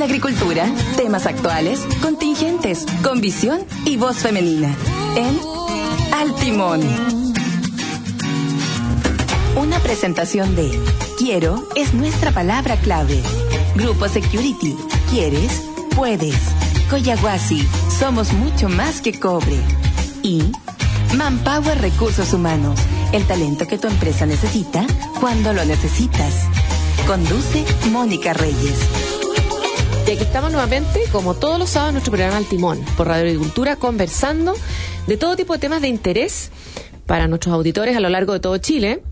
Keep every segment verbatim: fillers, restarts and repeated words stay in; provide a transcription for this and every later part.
En agricultura, temas actuales, contingentes, con visión y voz femenina. En Al Timón. Una presentación de Quiero es nuestra palabra clave. Grupo Security. ¿Quieres? Puedes. Coyahuasi. Somos mucho más que cobre. Y Manpower Recursos Humanos. El talento que tu empresa necesita cuando lo necesitas. Conduce Mónica Reyes. Y aquí estamos nuevamente, como todos los sábados, en nuestro programa Al Timón, por Radio Agricultura, conversando de todo tipo de temas de interés para nuestros auditores a lo largo de todo Chile.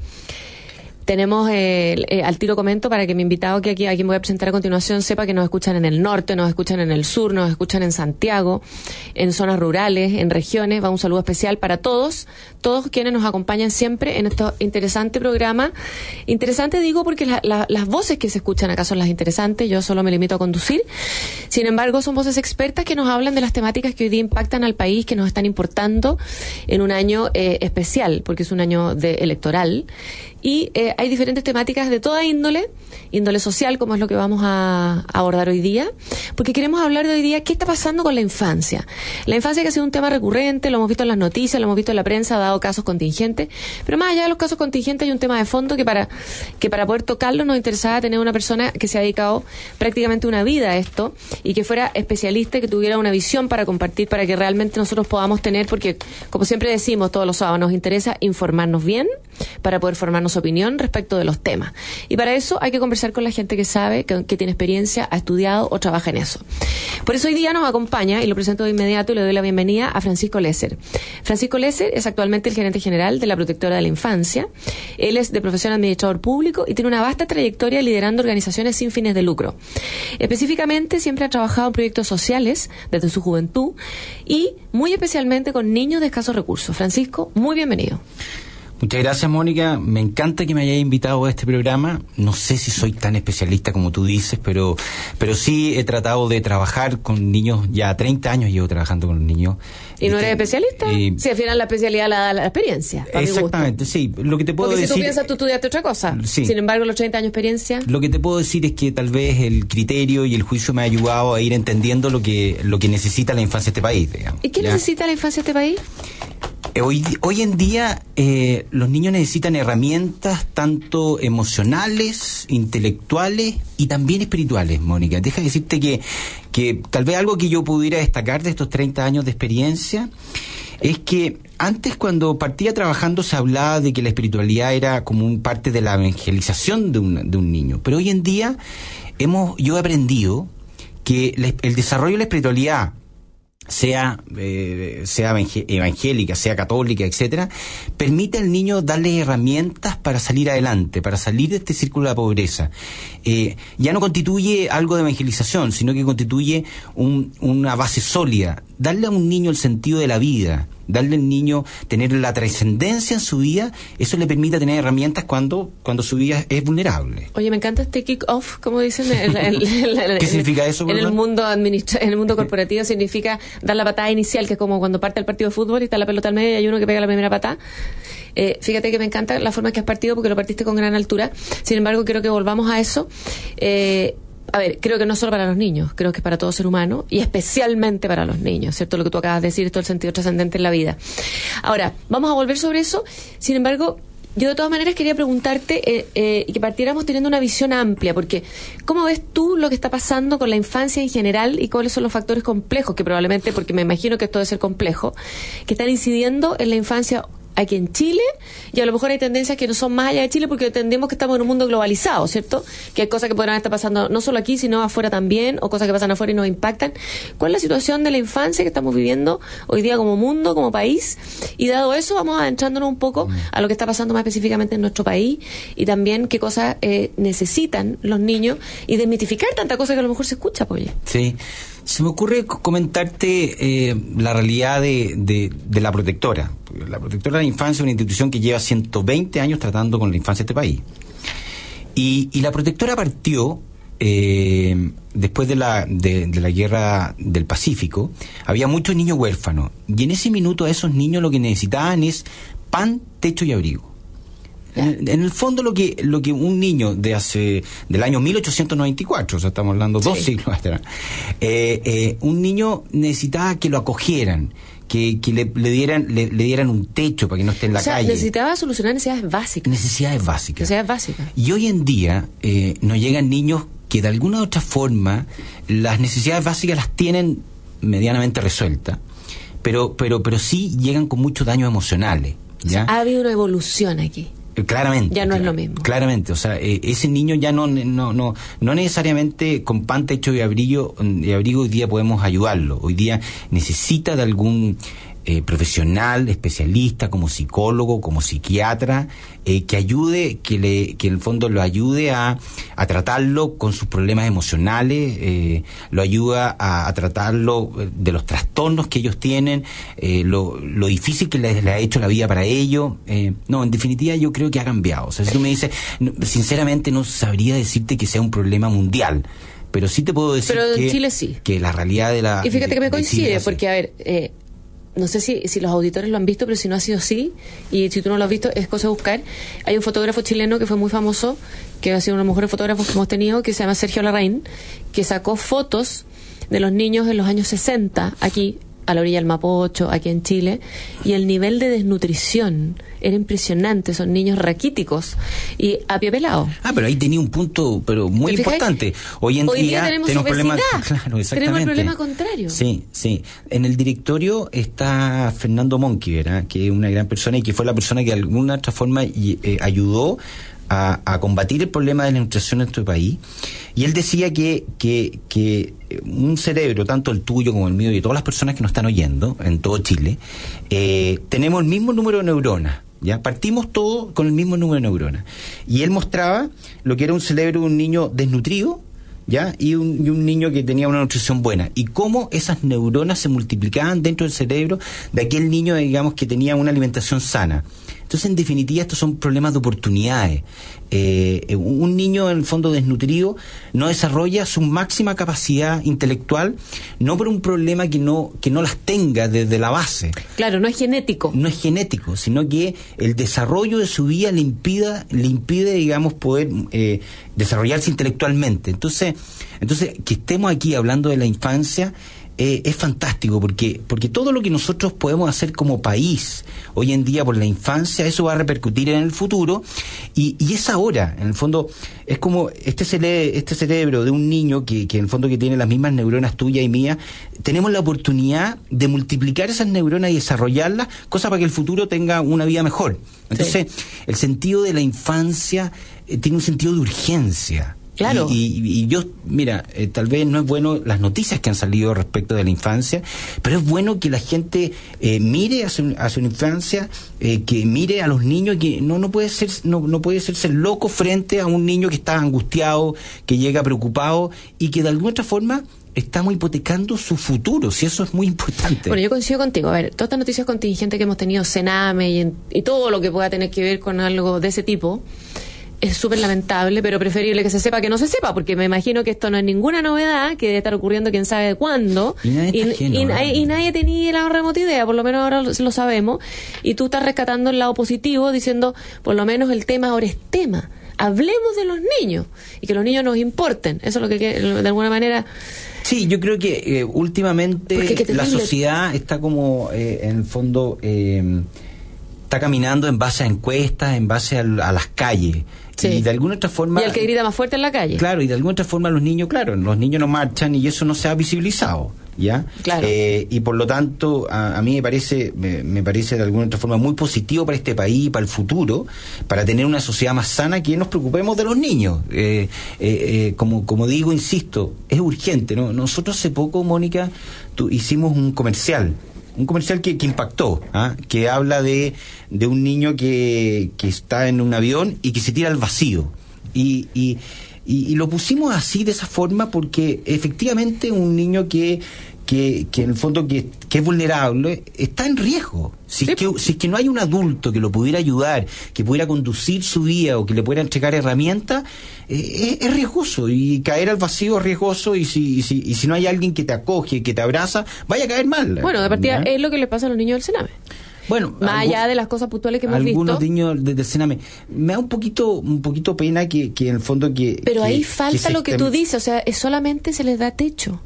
Tenemos, eh, eh, al tiro comento para que mi invitado que aquí, a quien voy a presentar a continuación sepa que nos escuchan en el norte, nos escuchan en el sur, nos escuchan en Santiago, en zonas rurales, en regiones. Va un saludo especial para todos, todos quienes nos acompañan siempre en este interesante programa. Interesante digo porque la, la, las voces que se escuchan acá son las interesantes, yo solo me limito a conducir. Sin embargo, son voces expertas que nos hablan de las temáticas que hoy día impactan al país, que nos están importando en un año eh, especial, porque es un año de electoral. Y eh, hay diferentes temáticas de toda índole, índole social, como es lo que vamos a, a abordar hoy día, porque queremos hablar de hoy día qué está pasando con la infancia. La infancia que ha sido un tema recurrente, lo hemos visto en las noticias, lo hemos visto en la prensa, ha dado casos contingentes, pero más allá de los casos contingentes hay un tema de fondo que para, que para poder tocarlo nos interesaba tener una persona que se ha dedicado prácticamente una vida a esto y que fuera especialista y que tuviera una visión para compartir, para que realmente nosotros podamos tener, porque como siempre decimos todos los sábados, nos interesa informarnos bien para poder formarnos opinión respecto de los temas. Y para eso hay que conversar con la gente que sabe, que, que tiene experiencia, ha estudiado o trabaja en eso. Por eso hoy día nos acompaña, y lo presento de inmediato y le doy la bienvenida a Francisco Lesser. Francisco Lesser es actualmente el gerente general de la Protectora de la Infancia. Él es de profesión administrador público y tiene una vasta trayectoria liderando organizaciones sin fines de lucro. Específicamente siempre ha trabajado en proyectos sociales desde su juventud y muy especialmente con niños de escasos recursos. Francisco, muy bienvenido. Muchas gracias, Mónica. Me encanta que me hayas invitado a este programa. No sé si soy tan especialista como tú dices, pero pero sí he tratado de trabajar con niños. Ya treinta años llevo trabajando con los niños. ¿Y no eres especialista? Eh, sí, al final la especialidad la da la experiencia. Exactamente, sí. Lo que te puedo Porque decir... si tú piensas, tú estudiaste otra cosa. Sí. Sin embargo, los treinta años de experiencia... Lo que te puedo decir es que tal vez el criterio y el juicio me ha ayudado a ir entendiendo lo que lo que necesita la infancia de este país, digamos. ¿Y qué ¿Ya? necesita la infancia de este país? Hoy, hoy en día eh, los niños necesitan herramientas tanto emocionales, intelectuales y también espirituales, Mónica. Deja de decirte que, que tal vez algo que yo pudiera destacar de estos treinta años de experiencia es que antes, cuando partía trabajando, se hablaba de que la espiritualidad era como un parte de la evangelización de un, de un niño. Pero hoy en día hemos yo he aprendido que la, el desarrollo de la espiritualidad, sea eh, sea evangélica, sea católica, etcétera, permite al niño darle herramientas para salir adelante, para salir de este círculo de la pobreza. Eh, ya no constituye algo de evangelización, sino que constituye un, una base sólida. Darle a un niño el sentido de la vida, darle al niño tener la trascendencia en su vida, eso le permite tener herramientas cuando cuando su vida es vulnerable. Oye, me encanta este kick-off, como dicen. El, el, el, el, ¿Qué significa eso? En el mundo administra en el mundo corporativo significa dar la patada inicial, que es como cuando parte el partido de fútbol y está la pelota al medio y hay uno que pega la primera patada. Eh, fíjate que me encanta la forma que has partido porque lo partiste con gran altura. Sin embargo, quiero que volvamos a eso. Eh, A ver, creo que no solo para los niños, creo que es para todo ser humano y especialmente para los niños, ¿cierto? Lo que tú acabas de decir, todo el sentido trascendente en la vida. Ahora, vamos a volver sobre eso. Sin embargo, yo de todas maneras quería preguntarte eh, eh, y que partiéramos teniendo una visión amplia, porque ¿cómo ves tú lo que está pasando con la infancia en general y cuáles son los factores complejos que probablemente, porque me imagino que esto debe ser complejo, que están incidiendo en la infancia aquí en Chile, y a lo mejor hay tendencias que no son más allá de Chile porque entendemos que estamos en un mundo globalizado, ¿cierto? Que hay cosas que podrán estar pasando no solo aquí, sino afuera también, o cosas que pasan afuera y nos impactan. ¿Cuál es la situación de la infancia que estamos viviendo hoy día como mundo, como país? Y dado eso, vamos adentrándonos un poco a lo que está pasando más específicamente en nuestro país y también qué cosas eh, necesitan los niños y desmitificar tanta cosa que a lo mejor se escucha, pues. Sí. Se me ocurre comentarte eh, la realidad de, de, de la Protectora. La Protectora de la Infancia es una institución que lleva ciento veinte años tratando con la infancia de este país. Y, y la Protectora partió eh, después de la, de, de la guerra del Pacífico. Había muchos niños huérfanos. Y en ese minuto a esos niños lo que necesitaban es pan, techo y abrigo. En, en el fondo lo que lo que un niño de hace del año mil ochocientos noventa y cuatro, o sea, estamos hablando dos sí. siglos atrás, eh, eh, un niño necesitaba que lo acogieran, que, que le, le dieran le, le dieran un techo para que no esté en la o sea, calle. Necesitaba solucionar necesidades básicas. Necesidades básicas. Necesidades básicas. Y hoy en día eh, nos llegan niños que de alguna u otra forma las necesidades básicas las tienen medianamente resueltas, pero pero pero sí llegan con muchos daños emocionales. ¿ya? O sea, ha habido una evolución aquí. Claramente. Ya no clar- es lo mismo. Claramente, o sea, eh, ese niño ya no no no no necesariamente con pan, techo y abrigo, y abrigo hoy día podemos ayudarlo. Hoy día necesita de algún eh, profesional, especialista, como psicólogo, como psiquiatra, eh, que ayude, que le que en el fondo lo ayude a, a tratarlo con sus problemas emocionales, eh, lo ayuda a, a tratarlo de los trastornos que ellos tienen, eh, lo, lo difícil que les, les ha hecho la vida para ellos. Eh, no, en definitiva yo creo que ha cambiado. O sea, si tú me dices, no, sinceramente no sabría decirte que sea un problema mundial, pero sí te puedo decir pero en que, Chile sí. que la realidad de la... Y fíjate de, que me de coincide, Chile, porque a ver... Eh, no sé si, si los auditores lo han visto, pero si no ha sido así, y si tú no lo has visto, es cosa de buscar. Hay un fotógrafo chileno que fue muy famoso, que ha sido uno de los mejores fotógrafos que hemos tenido, que se llama Sergio Larraín, que sacó fotos de los niños en los años sesenta, aquí, a la orilla del Mapocho, aquí en Chile, y el nivel de desnutrición era impresionante, son niños raquíticos y a pie pelado. Ah, pero ahí tenía un punto pero muy importante. Hoy en Hoy día, día tenemos, tenemos problemas, obesidad. claro, exactamente. Tenemos el problema contrario. Sí, sí. En el directorio está Fernando Monqui, ¿verdad? Que es una gran persona y que fue la persona que de alguna otra forma eh, ayudó a, a combatir el problema de la nutrición en nuestro país. Y él decía que, que, que un cerebro, tanto el tuyo como el mío y de todas las personas que nos están oyendo en todo Chile, eh, tenemos el mismo número de neuronas. Ya partimos todos con el mismo número de neuronas. Y él mostraba lo que era un cerebro de un niño desnutrido, ¿ya? Y un, y un niño que tenía una nutrición buena. Y cómo esas neuronas se multiplicaban dentro del cerebro de aquel niño, digamos, que tenía una alimentación sana. Entonces, en definitiva, estos son problemas de oportunidades. Eh, un niño, en el fondo, desnutrido, no desarrolla su máxima capacidad intelectual, no por un problema que no que no las tenga desde la base. Claro, no es genético. No es genético, sino que el desarrollo de su vida le impida, le impide, digamos, poder eh, desarrollarse intelectualmente. Entonces, entonces, que estemos aquí hablando de la infancia, Eh, es fantástico porque porque todo lo que nosotros podemos hacer como país hoy en día por la infancia, eso va a repercutir en el futuro y, y es ahora, en el fondo es como este cere- este cerebro de un niño que, que en el fondo que tiene las mismas neuronas tuyas y mías, tenemos la oportunidad de multiplicar esas neuronas y desarrollarlas, cosa para que el futuro tenga una vida mejor. Entonces, sí. El sentido de la infancia eh, tiene un sentido de urgencia. Claro. Y, y, y yo, mira, eh, tal vez no es bueno las noticias que han salido respecto de la infancia, pero es bueno que la gente eh, mire a su, a su infancia, eh, que mire a los niños, que no no puede ser no no puede ser ser loco frente a un niño que está angustiado, que llega preocupado y que de alguna otra forma estamos hipotecando su futuro, si eso es muy importante. Bueno, yo coincido contigo. A ver, todas estas noticias contingentes que hemos tenido, Sename y, en, y todo lo que pueda tener que ver con algo de ese tipo, es súper lamentable, pero preferible que se sepa que no se sepa, porque me imagino que esto no es ninguna novedad, que debe estar ocurriendo quién sabe de cuándo, y nadie, y, ajeno, y, ¿no? y nadie tenía la remota idea, por lo menos ahora lo, lo sabemos, y tú estás rescatando el lado positivo, diciendo, por lo menos el tema ahora es tema, hablemos de los niños, y que los niños nos importen, eso es lo que, de alguna manera... Sí, yo creo que eh, últimamente la sociedad está como, eh, en el fondo... Eh, está caminando en base a encuestas, en base a, a las calles. Sí. Y de alguna otra forma... Y el que grita más fuerte en la calle. Claro, y de alguna otra forma los niños, claro, los niños no marchan y eso no se ha visibilizado, ¿ya? Claro. Eh, y por lo tanto, a, a mí me parece, me, me parece de alguna otra forma muy positivo para este país, para el futuro, para tener una sociedad más sana, que nos preocupemos de los niños. Eh, eh, eh, como, como digo, insisto, es urgente, ¿no? Nosotros hace poco, Mónica, tu, hicimos un comercial, un comercial que, que impactó, ¿ah? Que habla de, de un niño que, que está en un avión y que se tira al vacío. Y, y, y, y lo pusimos así, de esa forma, porque efectivamente un niño que, que, que en el fondo que, que es vulnerable, está en riesgo. Si, sí. es que, si es que no hay un adulto que lo pudiera ayudar, que pudiera conducir su vida o que le pudiera entregar herramientas, eh, es, es riesgoso, y caer al vacío es riesgoso, y si, y si, y si no hay alguien que te acoge, que te abraza, vaya a caer mal. Bueno, de partida, ¿ya? Es lo que le pasa a los niños del Sename. Bueno, más algo, allá de las cosas puntuales que hemos algunos visto. Algunos niños del Sename. Me da un poquito un poquito pena que, que en el fondo que... Pero que, ahí falta que lo que estén, tú dices, o sea, es solamente se les da techo.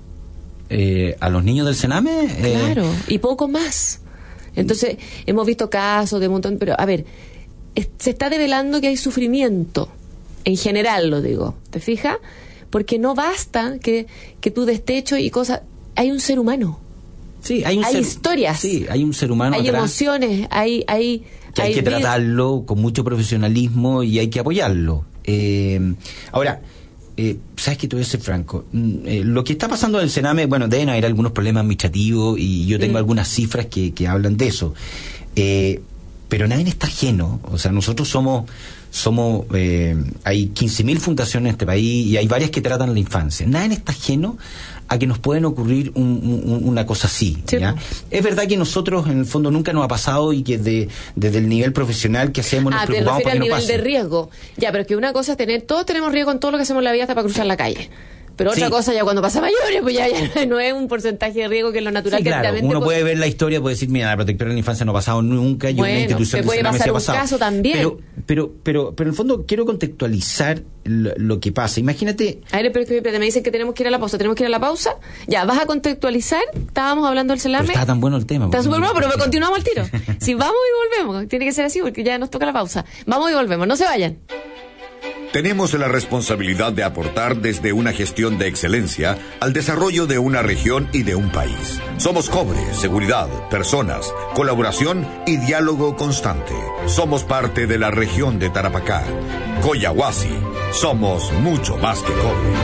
Eh, ¿A los niños del Sename? Eh, Claro, y poco más. Entonces, hemos visto casos de un montón, pero a ver, es, se está develando que hay sufrimiento, en general lo digo, ¿te fijas? Porque no basta que, que tú des techo y cosas, hay un ser humano. Sí, hay, un hay ser, historias. Sí, hay un ser humano hay atrás, emociones, hay... hay que hay, hay que vida. tratarlo con mucho profesionalismo y hay que apoyarlo. Eh, ahora... Eh, sabes que te voy a ser franco, eh, lo que está pasando en el Sename, bueno, deben haber algunos problemas administrativos y yo tengo mm. algunas cifras que, que hablan de eso, eh, pero nadie está ajeno. O sea, nosotros somos somos eh, hay quince mil fundaciones en este país y hay varias que tratan la infancia. Nadie está ajeno a que nos pueden ocurrir un, un, una cosa así, sí. ¿Ya? Es verdad que nosotros en el fondo nunca nos ha pasado y que de, desde el nivel profesional que hacemos nos ah, preocupamos para que no pase. Ah, te refieres al nivel de riesgo. Ya, pero que una cosa es tener, todos tenemos riesgo en todo lo que hacemos en la vida hasta para cruzar la calle. Pero otra sí. cosa ya cuando pasa mayores, pues ya, ya no es un porcentaje de riesgo que es lo natural sí, que claro. Uno puede... puede ver la historia, puede decir, mira, la protectora de la infancia no ha pasado nunca, y bueno, una institución te puede pasar un pasado. caso también. Pero, pero, pero, pero en el fondo quiero contextualizar lo, lo que pasa. Imagínate. A ver, pero es que me dicen que tenemos que ir a la pausa. ¿Tenemos que ir a la pausa? Ya, ¿vas a contextualizar? Estábamos hablando del Sename. Pero está tan bueno el tema. Está súper bueno, pero continuamos al tiro. Si vamos y volvemos, tiene que ser así porque ya nos toca la pausa. Vamos y volvemos, no se vayan. Tenemos la responsabilidad de aportar desde una gestión de excelencia al desarrollo de una región y de un país. Somos cobre, seguridad, personas, colaboración y diálogo constante. Somos parte de la región de Tarapacá. Coyahuasi, somos mucho más que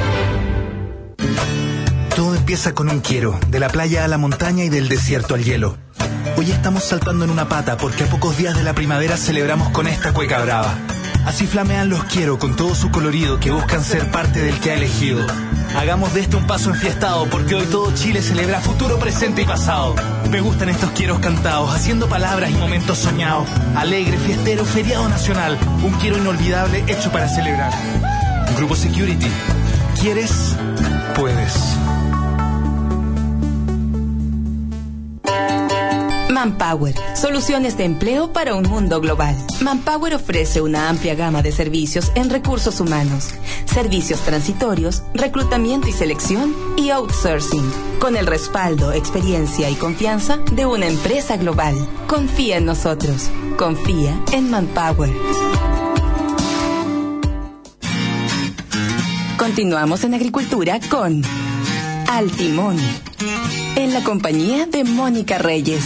cobre. Todo empieza con un quiero, de la playa a la montaña y del desierto al hielo. Hoy estamos saltando en una pata porque a pocos días de la primavera celebramos con esta cueca brava. Así flamean los quiero con todo su colorido que buscan ser parte del que ha elegido. Hagamos de este un paso enfiestado porque hoy todo Chile celebra futuro, presente y pasado. Me gustan estos quieros cantados, haciendo palabras y momentos soñados. Alegre, fiestero, feriado nacional. Un quiero inolvidable hecho para celebrar. Grupo Security. ¿Quieres? Puedes. Manpower, soluciones de empleo para un mundo global. Manpower ofrece una amplia gama de servicios en recursos humanos, servicios transitorios, reclutamiento y selección y outsourcing, con el respaldo, experiencia y confianza de una empresa global. Confía en nosotros. Confía en Manpower. Continuamos en agricultura con Al Timón, en la compañía de Mónica Reyes.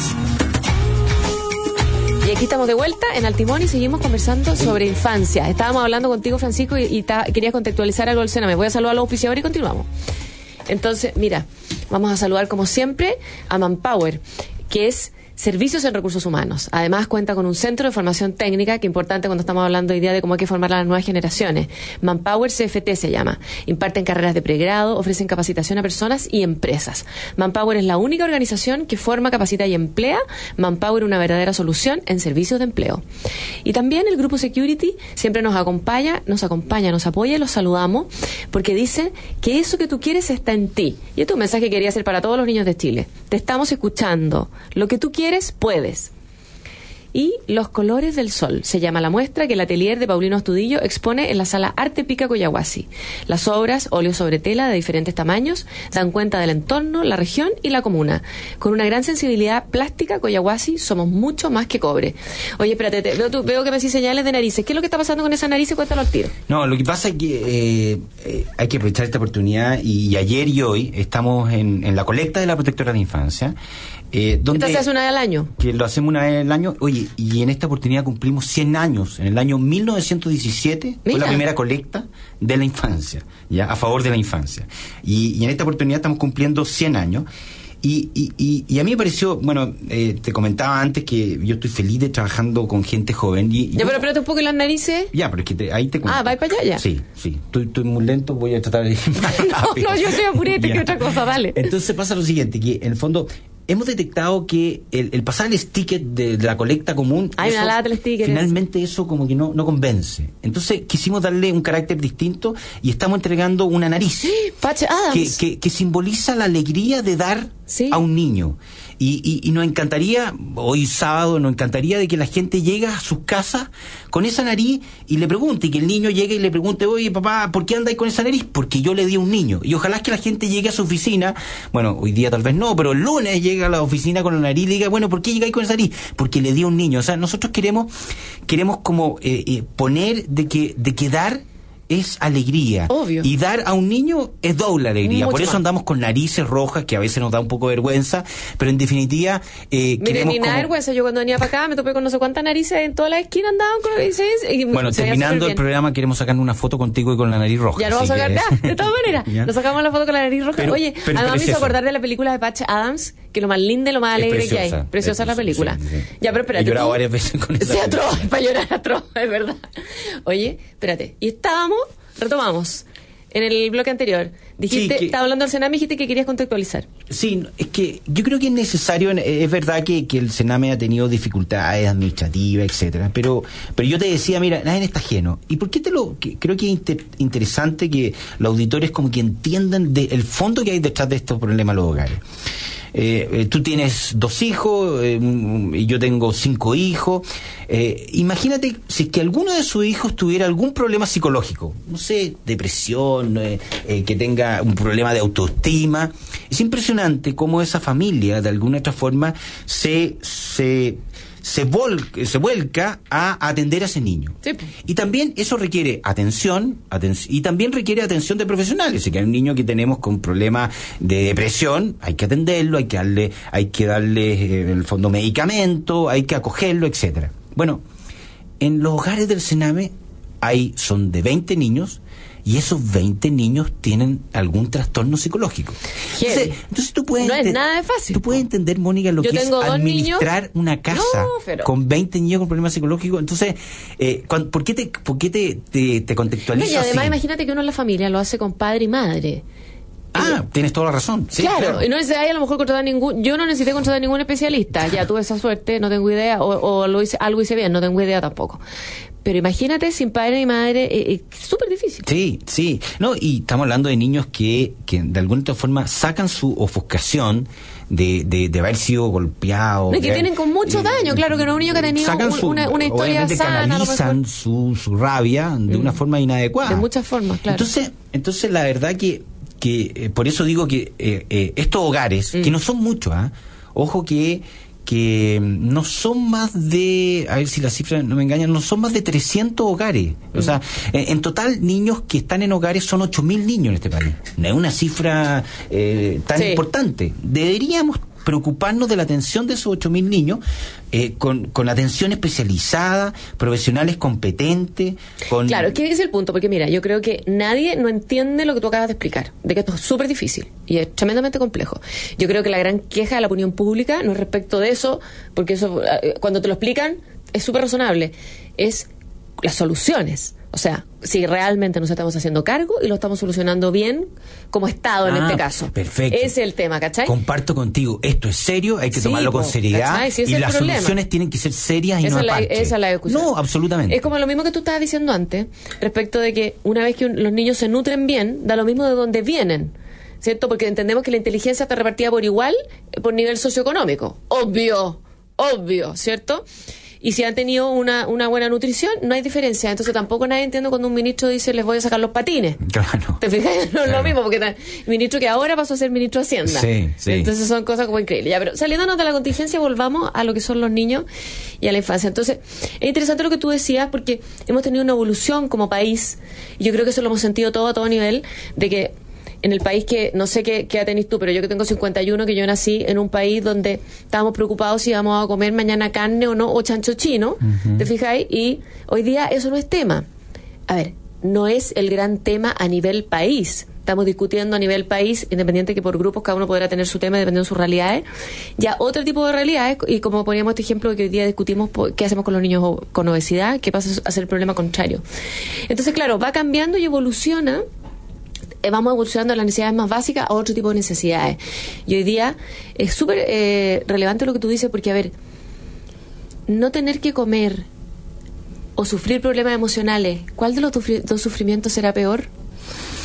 Y aquí estamos de vuelta en Al Timón y seguimos conversando sobre infancia. Estábamos hablando contigo, Francisco, y, y ta, querías contextualizar algo del Sename. Voy a saludar a los auspiciadores y continuamos. Entonces, mira, vamos a saludar como siempre a Manpower, que es servicios en recursos humanos. Además, cuenta con un centro de formación técnica, que es importante cuando estamos hablando hoy día de cómo hay que formar a las nuevas generaciones. Manpower C F T se llama. Imparten carreras de pregrado, ofrecen capacitación a personas y empresas. Manpower es la única organización que forma, capacita y emplea. Manpower, una verdadera solución en servicios de empleo. Y también el Grupo Security siempre nos acompaña, nos acompaña, nos apoya y los saludamos, porque dicen que eso que tú quieres está en ti. Y este es un mensaje que quería hacer para todos los niños de Chile. Te estamos escuchando. Lo que tú quieres, puedes. Y Los Colores del Sol se llama la muestra que el atelier de Paulino Astudillo expone en la sala Arte Pica Coyahuasi. Las obras, óleo sobre tela de diferentes tamaños, dan cuenta del entorno, la región y la comuna. Con una gran sensibilidad plástica, Coyahuasi somos mucho más que cobre. Oye, espérate, te, veo, tú, veo que me haces señales de narices. ¿Qué es lo que está pasando con esas narices? Cuéntalo al tiro. No, lo que pasa es que eh, eh, hay que aprovechar esta oportunidad y, y ayer y hoy estamos en, en la colecta de la protectora de la infancia. Eh, donde, ¿Esto se hace una vez al año? Que lo hacemos una vez al año. Oye, y en esta oportunidad cumplimos cien años. En el año mil novecientos diecisiete Mira. fue la primera colecta de la infancia, ya a favor de la infancia. Y, y en esta oportunidad estamos cumpliendo cien años. Y, y, y, y a mí me pareció, bueno, eh, te comentaba antes que yo estoy feliz de trabajando con gente joven. Y, ya, yo, pero espérate un poco, ¿y las narices? Ya, pero es que te, ahí te cuento. Ah, ¿va para allá ya? Sí, sí. Estoy, estoy muy lento, voy a tratar de ir más no, rápido. no, yo soy apurete que otra cosa, dale. Entonces pasa lo siguiente, que en el fondo hemos detectado que el, el pasar el sticker de, de la colecta común, Hay eso, una lata de stickers. finalmente eso como que no, no convence. Entonces quisimos darle un carácter distinto y estamos entregando una nariz Patch Adams. que, que, que simboliza la alegría de dar ¿Sí? a un niño. Y, y, y nos encantaría, hoy sábado, nos encantaría de que la gente llegue a sus casas con esa nariz y le pregunte, y que el niño llegue y le pregunte, oye papá, ¿por qué andáis con esa nariz? Porque yo le di a un niño. Y ojalá que la gente llegue a su oficina, bueno, hoy día tal vez no, pero el lunes llegue a la oficina con la nariz y diga, bueno, ¿por qué llegáis con esa nariz? Porque le di a un niño. O sea, nosotros queremos, queremos como eh, eh, poner de que, de que dar es alegría. Obvio. Y dar a un niño es doble alegría. Mucho Por eso más. andamos con narices rojas, que a veces nos da un poco de vergüenza, pero en definitiva eh, Mire, queremos ni nada de como- vergüenza. Yo cuando venía para acá me topé con no sé cuántas narices en toda la esquina, andaban con narices. Y Bueno, se veía terminando el súper bien. programa queremos sacar una foto contigo y con la nariz roja. Ya lo vamos a así sacar, que- ya, de todas maneras. Ya. Nos sacamos la foto con la nariz roja. Pero- Oye, pero además me hizo preciosa. acordar de la película de Patch Adams, que lo más lindo y lo más Es alegre que hay. preciosa, Preciosa es la película. preciosa, sí, sí. Ya, pero espérate. He llorado tú- varias veces con esa Sí, película. atroz, para llorar atroz, es verdad. Oye, espérate. Y estábamos, retomamos, en el bloque anterior. Dijiste, Sí, que- estaba hablando del Sename y dijiste que querías contextualizar. Sí, es que yo creo que es necesario, es verdad que, que el Sename ha tenido dificultades administrativas, etcétera, pero pero yo te decía, mira, nadie está ajeno. ¿Y por qué te lo...? Que, creo que es inter- interesante que los auditores como que entiendan de, el fondo que hay detrás de estos problemas en los hogares. Eh, eh, tú tienes dos hijos, eh, y yo tengo cinco hijos. Eh, imagínate si es que alguno de sus hijos tuviera algún problema psicológico, no sé, depresión, eh, eh, que tenga un problema de autoestima. Es impresionante cómo esa familia, de alguna otra forma, se se se, vol- se vuelca a atender a ese niño. Sí. Y también eso requiere atención, aten- y también requiere atención de profesionales. Si que hay un niño que tenemos con problemas de depresión, hay que atenderlo, hay que darle, hay que darle eh, en el fondo medicamento, hay que acogerlo, etcétera. Bueno, en los hogares del Sename hay, son de veinte niños, y esos veinte niños tienen algún trastorno psicológico. Heavy. Entonces, entonces tú puedes No es ente- nada de fácil, Tú puedes po. entender, Mónica, lo Yo que es tengo dos administrar niños. una casa No, pero- con veinte niños con problemas psicológicos. Entonces, eh, cuan- ¿por qué te, por qué te, te, te No, contextualizo y además así? imagínate que uno en la familia lo hace con padre y madre. Ah, tienes toda la razón. Sí, claro, y no necesitas a lo mejor contratar ningún, yo no necesité contratar ningún especialista, ya tuve esa suerte, no tengo idea, o, o lo hice, algo hice bien, no tengo idea tampoco. Pero imagínate sin padre ni madre, eh, eh, súper difícil. Sí, sí. No, y estamos hablando de niños que, que de alguna otra forma sacan su ofuscación de, de, de haber sido golpeados. No, y que de- vienen con mucho eh, daño, claro, que no es un niño que ha tenido sacan un- su- una- una historia obviamente sana, a lo canalizan mejor. su, su rabia de una forma inadecuada. De muchas formas, claro. Entonces, entonces la verdad que, que eh, por eso digo que eh, eh, estos hogares, Mm. que no son muchos, ¿ah? Ojo que que no son más de, a ver si las cifras no me engañan, no son más de trescientos hogares. O sea, en, en total, niños que están en hogares son ocho mil niños en este país. No es una cifra eh, tan Sí. importante. Deberíamos preocuparnos de la atención de esos ocho mil niños eh, con, con atención especializada, profesionales competentes. Con... Claro, es que ese es el punto, porque mira, yo creo que nadie no entiende lo que tú acabas de explicar, de que esto es súper difícil y es tremendamente complejo. Yo creo que la gran queja de la opinión pública no es respecto de eso, porque eso, eh, cuando te lo explican, es súper razonable, es las soluciones. O sea, si realmente nos estamos haciendo cargo y lo estamos solucionando bien como Estado en Ah, este caso. perfecto. Ese es el tema, ¿cachai? Comparto contigo, esto es serio, hay que Sí, tomarlo con po, seriedad ¿cachai? Sí, ese y es el las problema. soluciones tienen que ser serias y Esa no es la- aparte. esa es la discusión. No, absolutamente. Es como lo mismo que tú estabas diciendo antes, respecto de que una vez que un- los niños se nutren bien, da lo mismo de dónde vienen, ¿cierto? Porque entendemos que la inteligencia está repartida por igual, eh, por nivel socioeconómico. Obvio, obvio, ¿cierto? Y si han tenido una, una buena nutrición, no hay diferencia. Entonces tampoco nadie entiende cuando un ministro dice les voy a sacar los patines. Claro. ¿Te fijas? No es lo Claro. mismo, porque ta- el ministro que ahora pasó a ser ministro de Hacienda. Sí, sí. Entonces son cosas como increíbles. Ya, pero saliéndonos de la contingencia, volvamos a lo que son los niños y a la infancia. Entonces, es interesante lo que tú decías, porque hemos tenido una evolución como país, y yo creo que eso lo hemos sentido todo a todo nivel, de que en el país que, no sé qué, qué edad tenés tú, pero yo que tengo cincuenta y uno, que yo nací en un país donde estábamos preocupados si íbamos a comer mañana carne o no, o chancho chino, ¿te fijáis? Y hoy día eso no es tema. A ver, no es el gran tema a nivel país. Estamos discutiendo a nivel país, independiente que por grupos cada uno podrá tener su tema dependiendo de sus realidades. Ya otro tipo de realidades, y como poníamos este ejemplo que hoy día discutimos, po- qué hacemos con los niños o- con obesidad, qué pasa a ser el problema contrario. Entonces, claro, va cambiando y evoluciona. Eh, vamos evolucionando de las necesidades más básicas a otro tipo de necesidades. Y hoy día es súper eh, relevante lo que tú dices, porque, a ver, no tener que comer o sufrir problemas emocionales, ¿cuál de los sufri- dos sufrimientos será peor?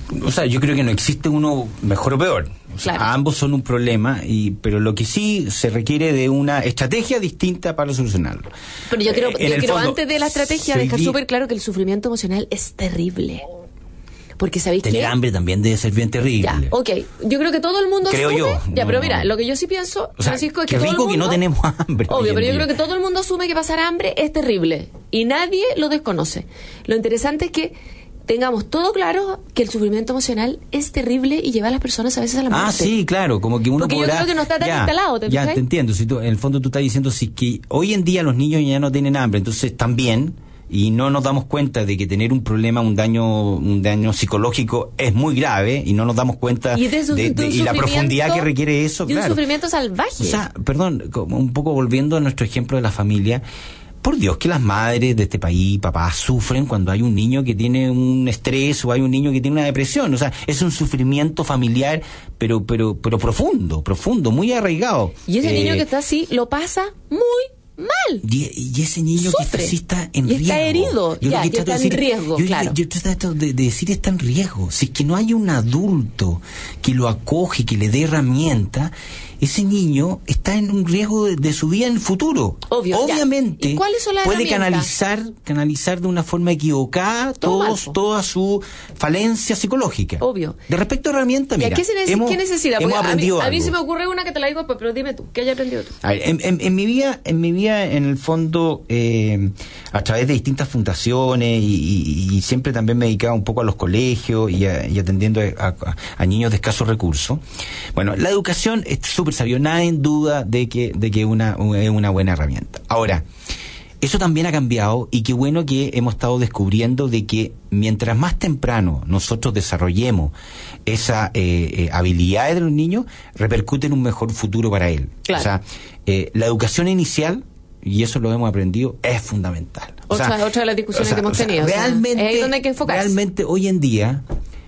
O sea, yo creo que no existe uno mejor o peor. O sea, claro. Ambos son un problema, y pero lo que sí se requiere de una estrategia distinta para solucionarlo. Pero yo quiero, Eh, en yo el quiero fondo, antes de la estrategia si hoy dejar día- súper claro que el sufrimiento emocional es terrible. Porque sabéis Tener qué? hambre también debe ser bien terrible. Ya, ok. Yo creo que todo el mundo Creo asume. yo. Ya, No, pero no. mira, lo que yo sí pienso, O sea, Francisco, es qué que todo el rico mundo, que no tenemos hambre hoy Obvio, en pero yo día. creo que todo el mundo asume que pasar hambre es terrible. Y nadie lo desconoce. Lo interesante es que tengamos todo claro que el sufrimiento emocional es terrible y lleva a las personas a veces a la muerte. Ah, sí, claro, como que uno Porque yo podrá... creo que no está tan ya, instalado, ¿te Ya, fijas? te entiendo. Si tú, en el fondo tú estás diciendo si que hoy en día los niños ya no tienen hambre, entonces también, y no nos damos cuenta de que tener un problema, un daño un daño psicológico es muy grave, y no nos damos cuenta Y, de su- de, de un de- y la profundidad sufrimiento- que requiere eso, y un claro. sufrimiento salvaje. O sea, perdón, como un poco volviendo a nuestro ejemplo de la familia, por Dios que las madres de este país, papás, sufren cuando hay un niño que tiene un estrés o hay un niño que tiene una depresión. O sea, es un sufrimiento familiar, pero pero pero profundo, profundo, muy arraigado. Y ese Eh, niño que está así lo pasa muy mal. y, y ese niño que está Sufre. así está en Y riesgo. está herido, Yo ya, lo que y trato está de en decir- riesgo, yo, claro. yo, yo trato de, de decir está en riesgo. Si es que no hay un adulto que lo acoge, que le dé herramienta, ese niño está en un riesgo de, de su vida en el futuro. Obvio, ya. Obviamente ¿Y cuáles son las puede herramientas? canalizar canalizar de una forma equivocada Todo mal, todos, po. toda su falencia psicológica. Obvio. De respecto a herramientas, ¿Y a mira, qué, se neces- hemos, qué necesita? hemos Porque a mí, aprendido a mí algo. se me ocurre una que te la digo, pero dime tú, ¿qué hayas aprendido tú? A ver, en, en- en mi vida, en mi vida, en el fondo, eh, a través de distintas fundaciones y, y- y siempre también me he dedicado un poco a los colegios y, a- y atendiendo a, a- a niños de escasos recursos. Bueno, la educación es súper sabio, nada en duda de que de que una es una buena herramienta. Ahora, eso también ha cambiado, y qué bueno que hemos estado descubriendo de que mientras más temprano nosotros desarrollemos esa eh, eh, habilidades de los niños, repercute en un mejor futuro para él. Claro. O sea, eh, la educación inicial, y eso lo hemos aprendido, es fundamental. O Otra- sea, otra de las discusiones o sea, que hemos o sea, tenido, o sea, realmente, es ahí donde hay que enfocarse. realmente hoy en día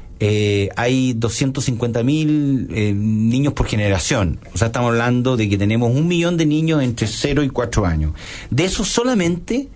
eh, hay doscientos cincuenta mil eh, niños por generación. O sea, estamos hablando de que tenemos un millón de niños entre cero y cuatro años. De esos solamente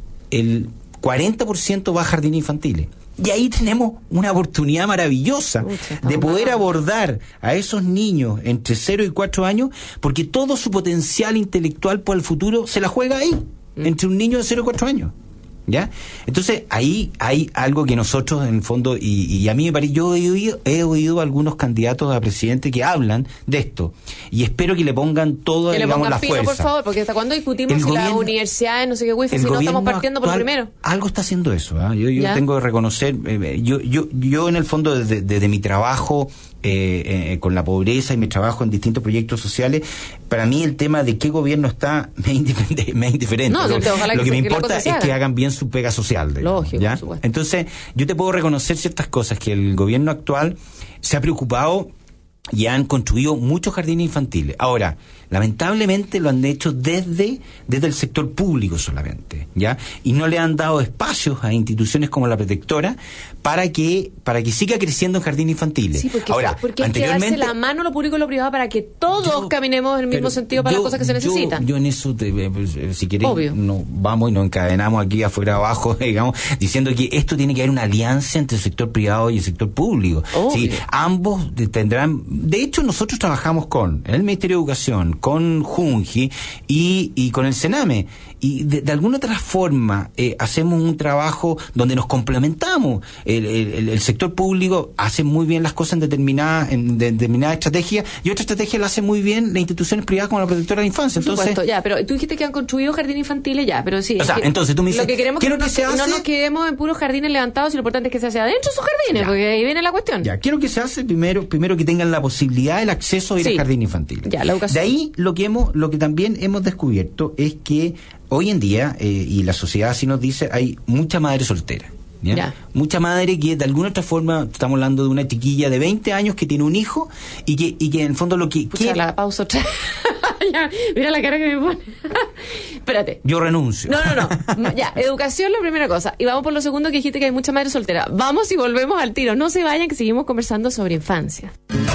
el cuarenta por ciento va a jardines infantiles. Y ahí tenemos una oportunidad maravillosa Pucha, estamos de poder mal. abordar a esos niños entre cero y cuatro años, porque todo su potencial intelectual para el futuro se la juega ahí, Mm. entre un niño de cero y cuatro años. ¿Ya? Entonces ahí hay algo que nosotros en el fondo, y, y a mí me parece, yo he oído, he oído algunos candidatos a presidente que hablan de esto, y espero que le pongan todo, Que le digamos, pongan la pino, fuerza. por favor, porque hasta cuando discutimos El si las gobierno- universidades, no sé qué wifi, El si no estamos gobierno partiendo por lo actual primero. Algo está haciendo eso. ¿ah? Yo, yo ¿Ya? tengo que reconocer, eh, yo, yo, yo en el fondo desde, desde mi trabajo eh, eh, con la pobreza y mi trabajo en distintos proyectos sociales, para mí el tema de qué gobierno está me es indiferente. Me es indiferente. No, lo, ojalá lo que que me se- que la importa cosa se es que haga. hagan bien su pega social. digamos, Lógico, ¿ya? por supuesto. Entonces, yo te puedo reconocer ciertas cosas, que el gobierno actual se ha preocupado y han construido muchos jardines infantiles. Ahora, lamentablemente lo han hecho desde, desde el sector público solamente, ¿ya? Y no le han dado espacios a instituciones como la Protectora para que, para que siga creciendo en jardines infantiles. Sí, porque, Ahora, porque hay que darse anteriormente... la mano lo público y lo privado para que todos Yo- caminemos en el mismo pero sentido para yo- las cosas que se yo- necesitan. Yo en eso, te- eh, pues, eh, si querés, Obvio. no, vamos y nos encadenamos aquí afuera abajo, digamos, diciendo que esto tiene que haber una alianza entre el sector privado y el sector público. Obvio. Sí, ambos de- tendrán... De hecho, nosotros trabajamos con el Ministerio de Educación, con Junji y, y con el Sename. Y de, de alguna otra forma eh, hacemos un trabajo donde nos complementamos. El, el- el sector público hace muy bien las cosas en determinada, en de- determinada estrategia, y otra estrategia la hace muy bien las instituciones privadas como la Protectora de la Infancia. Por Entonces, supuesto, ya, pero tú dijiste que han construido jardines infantiles ya, pero sí. O es sea, que entonces tú me dices, lo que queremos ¿qué es que, lo que no, se que no hace? nos quedemos en puros jardines levantados y lo importante es que se hace adentro de esos jardines, Ya. porque ahí viene la cuestión. ya, quiero que se hace primero, primero que tengan la posibilidad, el acceso a ir Sí. al jardín infantil. Ya, la educación. De ahí lo que hemos, lo que también hemos descubierto es que hoy en día, eh, y la sociedad así nos dice, hay mucha madre soltera. ¿ya? Ya. Mucha madre que de alguna otra forma, estamos hablando de una chiquilla de veinte años que tiene un hijo y que, y que en el fondo lo que Pucha, quiere... la pausa otra. Ya, mira la cara que me pone. Espérate. Yo renuncio. No, no, no. Ya, educación la primera cosa. Y vamos por lo segundo, que dijiste que hay mucha madre soltera. Vamos y volvemos al tiro. No se vayan, que seguimos conversando sobre infancia.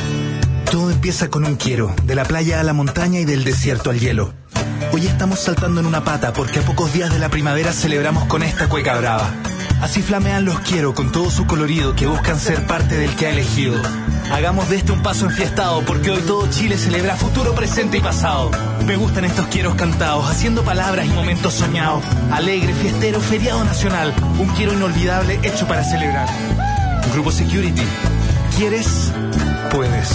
Todo empieza con un quiero, de la playa a la montaña y del desierto al hielo. Hoy estamos saltando en una pata porque a pocos días de la primavera celebramos con esta cueca brava. Así flamean los quiero con todo su colorido que buscan ser parte del que ha elegido. Hagamos de este un paso enfiestado porque hoy todo Chile celebra futuro, presente y pasado. Me gustan estos quieros cantados, haciendo palabras y momentos soñados. Alegre, fiestero, feriado nacional, un quiero inolvidable hecho para celebrar. Grupo Security, ¿quieres? Puedes.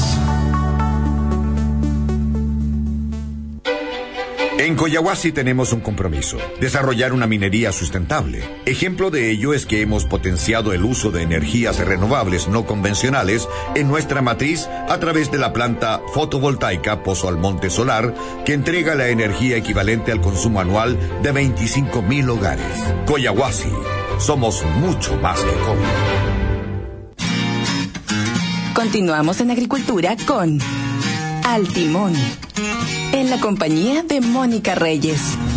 En Coyahuasi tenemos un compromiso, desarrollar una minería sustentable. Ejemplo de ello es que hemos potenciado el uso de energías renovables no convencionales en nuestra matriz a través de la planta fotovoltaica Pozo Almonte Solar, que entrega la energía equivalente al consumo anual de veinticinco mil hogares. Coyahuasi, somos mucho más que cobre. Continuamos en agricultura con Al Timón, en la compañía de Mónica Reyes.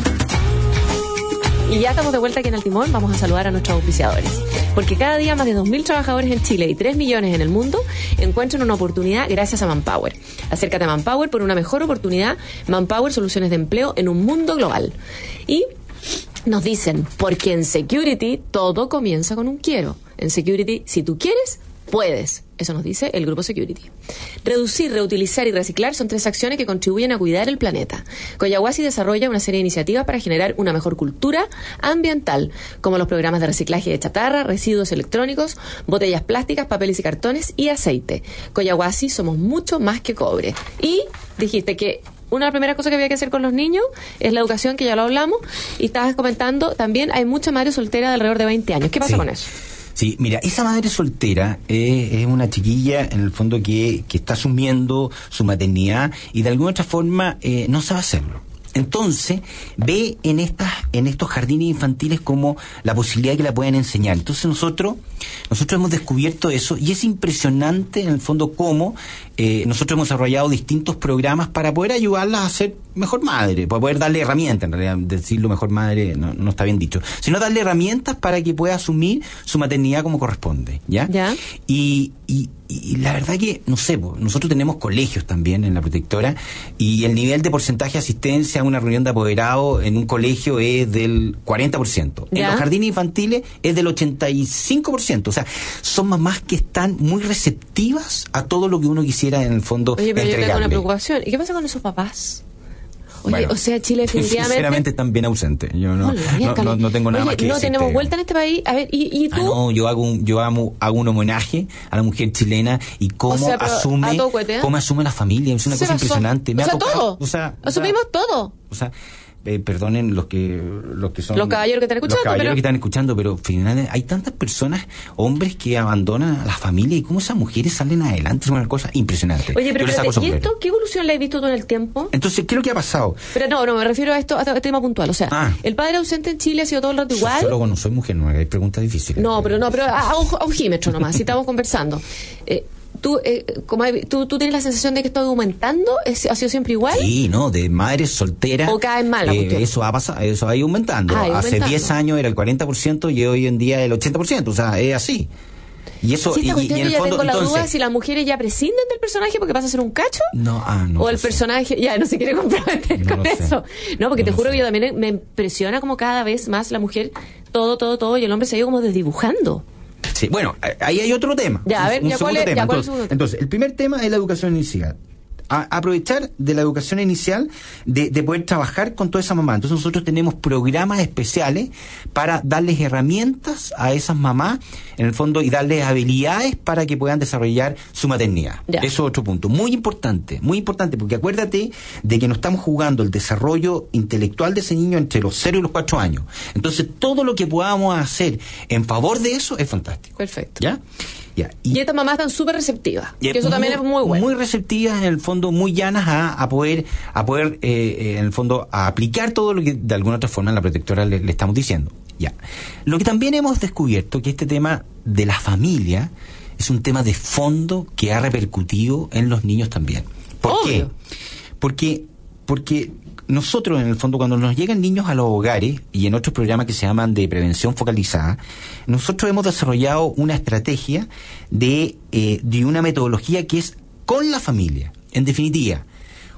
Y ya estamos de vuelta aquí en Al Timón. Vamos a saludar a nuestros auspiciadores, porque cada día más de dos mil trabajadores en Chile y tres millones en el mundo encuentran una oportunidad gracias a Manpower. Acércate a Manpower por una mejor oportunidad. Manpower, soluciones de empleo en un mundo global. Y nos dicen, porque en Security todo comienza con un quiero. En Security, si tú quieres, puedes. Eso nos dice el Grupo Security. Reducir, reutilizar y reciclar son tres acciones que contribuyen a cuidar el planeta. Coyahuasi desarrolla una serie de iniciativas para generar una mejor cultura ambiental, como los programas de reciclaje de chatarra, residuos electrónicos, botellas plásticas, papeles y cartones y aceite. Coyahuasi, somos mucho más que cobre. Y dijiste que una de las primeras cosas que había que hacer con los niños es la educación, que ya lo hablamos, y estabas comentando, también hay mucha madre soltera de alrededor de veinte años. ¿Qué pasa sí. con eso? Sí, mira, esa madre soltera eh, es una chiquilla, en el fondo, que, que está asumiendo su maternidad y de alguna otra forma eh, no sabe hacerlo. Entonces, ve en estas, en estos jardines infantiles como la posibilidad de que la puedan enseñar. Entonces nosotros, nosotros hemos descubierto eso y es impresionante en el fondo cómo eh, nosotros hemos desarrollado distintos programas para poder ayudarlas a ser mejor madre, para poder darle herramientas, en realidad decirlo mejor madre no, no está bien dicho, sino darle herramientas para que pueda asumir su maternidad como corresponde, ¿ya? ¿Ya? Y, y, y la verdad que, no sé, nosotros tenemos colegios también en la protectora y el nivel de porcentaje de asistencia a una reunión de apoderados en un colegio es del cuarenta por ciento. ¿Ya? En los jardines infantiles es del ochenta y cinco por ciento. O sea, son mamás que están muy receptivas a todo lo que uno quisiera en el fondo Oye, pero entregarle. yo tengo una preocupación. ¿Y qué pasa con esos papás? Oye, Bueno, o sea, Chile definitivamente... sinceramente están bien ausentes. Yo no, Hola, no, no, no tengo nada Oye, más que no decirte. tenemos vuelta en este país. A ver, ¿y, y tú? Ah, no, yo hago un, yo amo, hago un homenaje a la mujer chilena y cómo O sea, pero asume, a todo cohete, ¿eh? cómo asume la familia. Es una Se cosa pasó. impresionante. Me o ha sea, tocado, todo. o sea, Asumimos o sea, todo. O sea, eh, perdonen los que los que son Los caballeros que están escuchando, los caballeros pero- que están escuchando, pero finalmente hay tantas personas, hombres que abandonan a la familia y cómo esas mujeres salen adelante. Es una cosa impresionante. Oye, pero Yo les saco espérate, ¿y sombrero. esto qué evolución le has visto tú en el tiempo? Entonces, ¿qué es lo que ha pasado? Pero no, no, me refiero a esto, a este tema puntual. O sea, Ah. el padre ausente en Chile ha sido todo el rato igual. Sociólogo, no soy mujer, no hay preguntas difíciles. No, pero no, pero a, a, un, a un jímetro nomás, si estamos conversando. Eh, ¿tú, eh, como, hay- tú, ¿Tú tienes la sensación de que está aumentando? ¿Es- ¿Ha sido siempre igual? Sí, no, de madres solteras. ¿O cada vez más la eh, cuestión? eso ha pasado, eso ha ido aumentando. Ah, ha ido Hace aumentando. diez años era el cuarenta por ciento y hoy en día el ochenta por ciento. O sea, es así. Y eso, Sí, esta y, y cuestión en yo el ya fondo, tengo la entonces, duda si las mujeres ya prescinden del personaje porque pasa a ser un cacho. No, ah, no. o el lo sé. personaje ya no se quiere comprometer No con lo sé. eso. No, porque No te lo juro sé. que yo también me impresiona como cada vez más la mujer, todo, todo, todo, y el hombre se ha ido como desdibujando. Sí, bueno, ahí hay otro tema. Ya, a ver, un ya, ¿cuál segundo es- tema. ya, ¿cuál es el entonces, segundo tema? entonces, el primer tema es la educación inicial. A- aprovechar de la educación inicial de, de poder trabajar con toda esa mamá. Entonces nosotros tenemos programas especiales para darles herramientas a esas mamás, en el fondo, y darles habilidades para que puedan desarrollar su maternidad. Ya. Eso es otro punto. Muy importante, muy importante, porque acuérdate de que no estamos jugando el desarrollo intelectual de ese niño entre los cero y los cuatro años. Entonces todo lo que podamos hacer en favor de eso es fantástico. Perfecto. ¿Ya? Ya. Y, estas mamás están súper receptivas. Y Que eso también es muy bueno. Muy receptivas, en el fondo, muy llanas a, a poder, a poder eh, eh, en el fondo, a aplicar todo lo que de alguna otra forma en la protectora le, le estamos diciendo. Ya. Lo que también hemos descubierto que este tema de la familia es un tema de fondo que ha repercutido en los niños también. ¿Por Obvio. qué? Porque, porque nosotros, en el fondo, cuando nos llegan niños a los hogares y en otros programas que se llaman de prevención focalizada, nosotros hemos desarrollado una estrategia de, eh, de una metodología que es con la familia. En definitiva,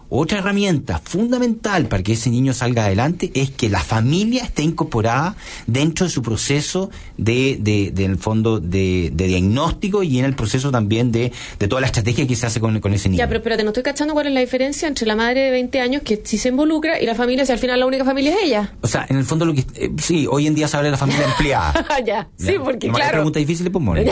otra herramienta fundamental para que ese niño salga adelante es que la familia esté incorporada dentro de su proceso de, de, de en el fondo, de, de diagnóstico y en el proceso también de, de toda la estrategia que se hace con, con ese niño. Ya, pero espérate, no estoy cachando cuál es la diferencia entre la madre de veinte años que sí se involucra y la familia, si al final la única familia es ella. O sea, en el fondo lo que... Eh, sí, hoy en día se habla de la familia empleada. ya, ¿Ya? sí, porque no, claro. Pregunta difícil, pues, Mónica.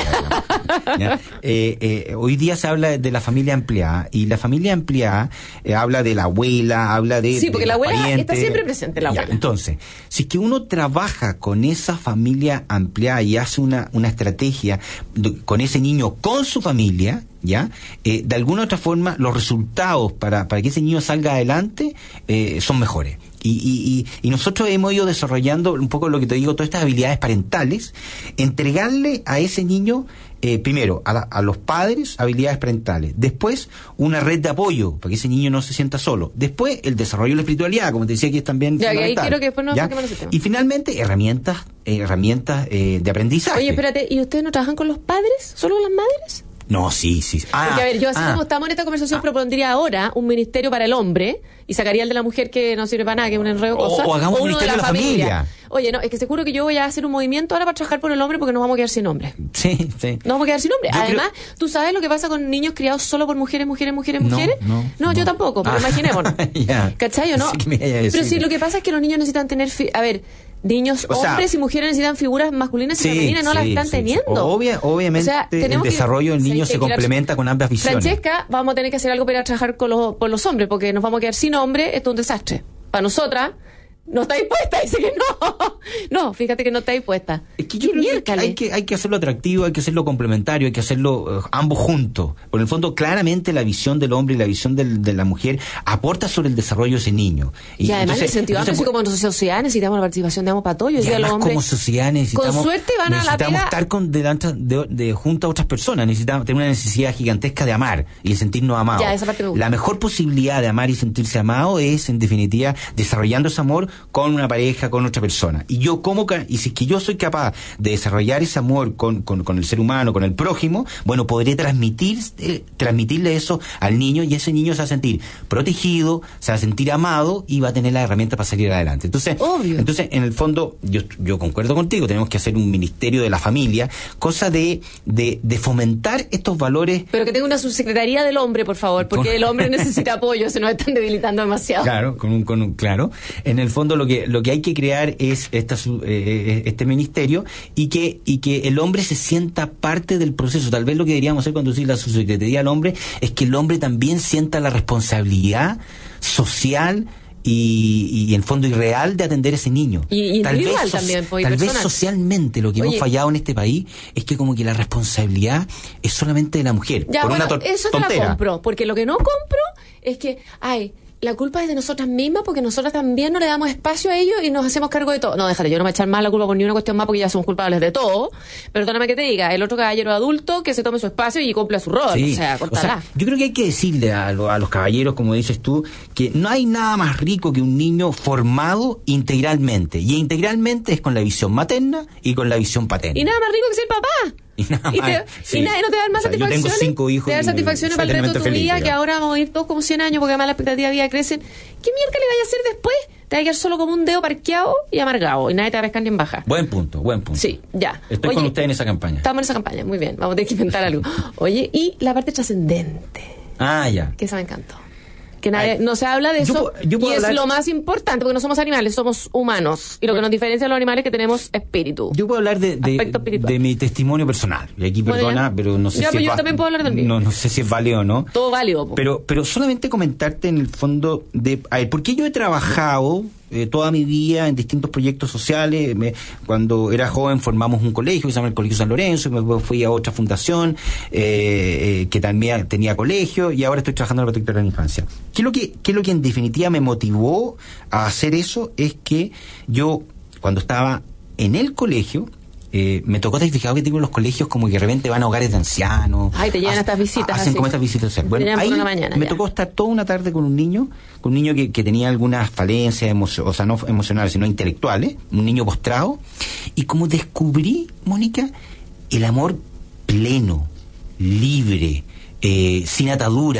¿Ya? Eh, eh, hoy día se habla de la familia empleada y la familia empleada eh, habla de la abuela, habla de... Sí, porque de la abuela parientes. está siempre presente, la Ya, abuela. entonces, si es que uno trabaja con esa familia empleada y hace una, una estrategia de, con ese niño, con su familia, ¿ya? Eh, de alguna u otra forma, los resultados para, para que ese niño salga adelante eh, son mejores. Y, y, y, y nosotros hemos ido desarrollando un poco lo que te digo, todas estas habilidades parentales, entregarle a ese niño, eh, primero, a, la, a los padres, habilidades parentales, después, una red de apoyo, para que ese niño no se sienta solo, después, el desarrollo de la espiritualidad, como te decía, que es también ya, fundamental. Y ahí quiero que después nos ¿Ya? ese tema. Y finalmente, herramientas, eh, herramientas eh, de aprendizaje. Oye, espérate, ¿y ustedes no trabajan con los padres? ¿Solo con las madres? No, sí, sí. Ah, Porque, a ver, yo así ah, como estamos en esta conversación, ah, propondría ahora un ministerio para el hombre y sacaría el de la mujer que no sirve para nada, que es un enredo de cosas. O, o hagamos un ministerio de la, de la familia. familia. Oye, no, es que seguro que yo voy a hacer un movimiento ahora para trabajar por el hombre porque nos vamos a quedar sin hombre. Sí, sí. Nos vamos a quedar sin hombre. Yo Además, creo... ¿tú sabes lo que pasa con niños criados solo por mujeres, mujeres, mujeres, no, mujeres? No, no, no, yo tampoco, pero ah, imaginémonos. Yeah. ¿Cachai o no? Sí, pero sí, lo que pasa es que los niños necesitan tener... Fi- a ver... Niños, o sea, hombres y mujeres necesitan figuras masculinas y sí, femeninas, no sí, las están sí, teniendo. Sí. Obvia, obviamente, o sea, el desarrollo del niño se, se complementa la... con ambas visiones. Francesca, vamos a tener que hacer algo para ir a trabajar con los, por los hombres, porque nos vamos a quedar sin hombres, esto es un desastre. Para nosotras, no está dispuesta, dice que no. No, fíjate que no está dispuesta. Es que yo creo que hay, que hay que hacerlo atractivo, hay que hacerlo complementario, hay que hacerlo uh, ambos juntos. Por el fondo, claramente la visión del hombre y la visión del, de la mujer aporta sobre el desarrollo de ese niño. Y, y además, en el sentido amplio, así como en sociedad necesitamos la participación de ambos patollos. Y, y además, como sociedad necesitamos, con suerte van a la necesitamos estar con, delante de, de, junto a otras personas. Necesitamos tener una necesidad gigantesca de amar y de sentirnos amados. Ya, esa parte me gusta. La mejor posibilidad de amar y sentirse amado es, en definitiva, desarrollando ese amor con una pareja, con otra persona. Y yo como y si es que yo soy capaz de desarrollar ese amor con, con, con el ser humano, con el prójimo, bueno, podré transmitir eh, transmitirle eso al niño y ese niño se va a sentir protegido, se va a sentir amado y va a tener la herramienta para salir adelante. Entonces, Obvio. entonces en el fondo, yo, yo concuerdo contigo, tenemos que hacer un ministerio de la familia, cosa de, de, de fomentar estos valores. Pero que tenga una subsecretaría del hombre, por favor, porque con... el hombre necesita apoyo, se nos están debilitando demasiado. Claro, con un, con un, claro. En el fondo lo que, lo que hay que crear es esta, eh, este ministerio y que y que el hombre se sienta parte del proceso. Tal vez lo que deberíamos hacer cuando decimos la subsecretaría al hombre es que el hombre también sienta la responsabilidad social y, y en fondo irreal de atender a ese niño. Y, y tal individual vez, también, pues, tal vez socialmente lo que Oye, hemos fallado en este país es que como que la responsabilidad es solamente de la mujer. Ya, por bueno, una to- eso te tontera. la compro, porque lo que no compro es que, ay, la culpa es de nosotras mismas porque nosotras también no le damos espacio a ellos y nos hacemos cargo de todo. No, déjale, yo no me voy a echar más la culpa por ni una cuestión más porque ya somos culpables de todo. Perdóname que te diga, el otro caballero adulto que se tome su espacio y cumpla su rol. Sí. O sea, cortará. O sea, yo creo que hay que decirle a, lo, a los caballeros, como dices tú, que no hay nada más rico que un niño formado integralmente. Y integralmente es con la visión materna y con la visión paterna. Y nada más rico que ser papá. Y, nada y, te, sí. y nadie no te da más o sea, satisfacciones. Yo tengo cinco hijos. Te da satisfacciones para el resto de tu feliz, vida, digamos. que ahora vamos a ir todos como cien años porque además la expectativa de vida crecen. ¿Qué mierda le vaya a hacer después? Te vas a quedar solo como un dedo parqueado y amargado y nadie te va a pescar ni en baja. Buen punto, buen punto. Sí, ya. Estoy Oye, con usted en esa campaña. Estamos en esa campaña, muy bien. Vamos a tener que inventar algo. Oye, y la parte trascendente. Ah, ya. Que esa me encantó. Que nadie, Ay, no se habla de yo eso puedo- yo puedo y es hablar- lo más importante porque no somos animales, somos humanos y lo que nos diferencia de los animales es que tenemos espíritu. Yo puedo hablar de, de, Aspecto espiritual. de mi testimonio personal. Y aquí, Bueno, perdona, ya. pero no sé Ya, si pues es yo va- también puedo hablar del mío. No, no sé si es válido o no. Todo válido. po. Pero, pero solamente comentarte en el fondo de, a ver, porque yo he trabajado eh, toda mi vida en distintos proyectos sociales. Me- cuando era joven formamos un colegio que se llama el Colegio San Lorenzo, y me fui a otra fundación eh, eh, que también tenía colegio y ahora estoy trabajando en la protectora de la infancia. ¿Qué es lo que, qué es lo que en definitiva me motivó a hacer eso? Es que yo, cuando estaba en el colegio, eh, me tocó estar fijado que tengo los colegios como que de repente van a hogares de ancianos. Ay, te llegan hacen- estas visitas Hacen así. como estas visitas. o sea, Te Bueno, llegan por ahí una mañana, me ya. tocó estar toda una tarde con un niño, con un niño que, que tenía algunas falencias, emocio- o sea, no emocionales, sino intelectuales, un niño postrado, y como descubrí, Mónica, el amor pleno, libre, eh, sin atadura,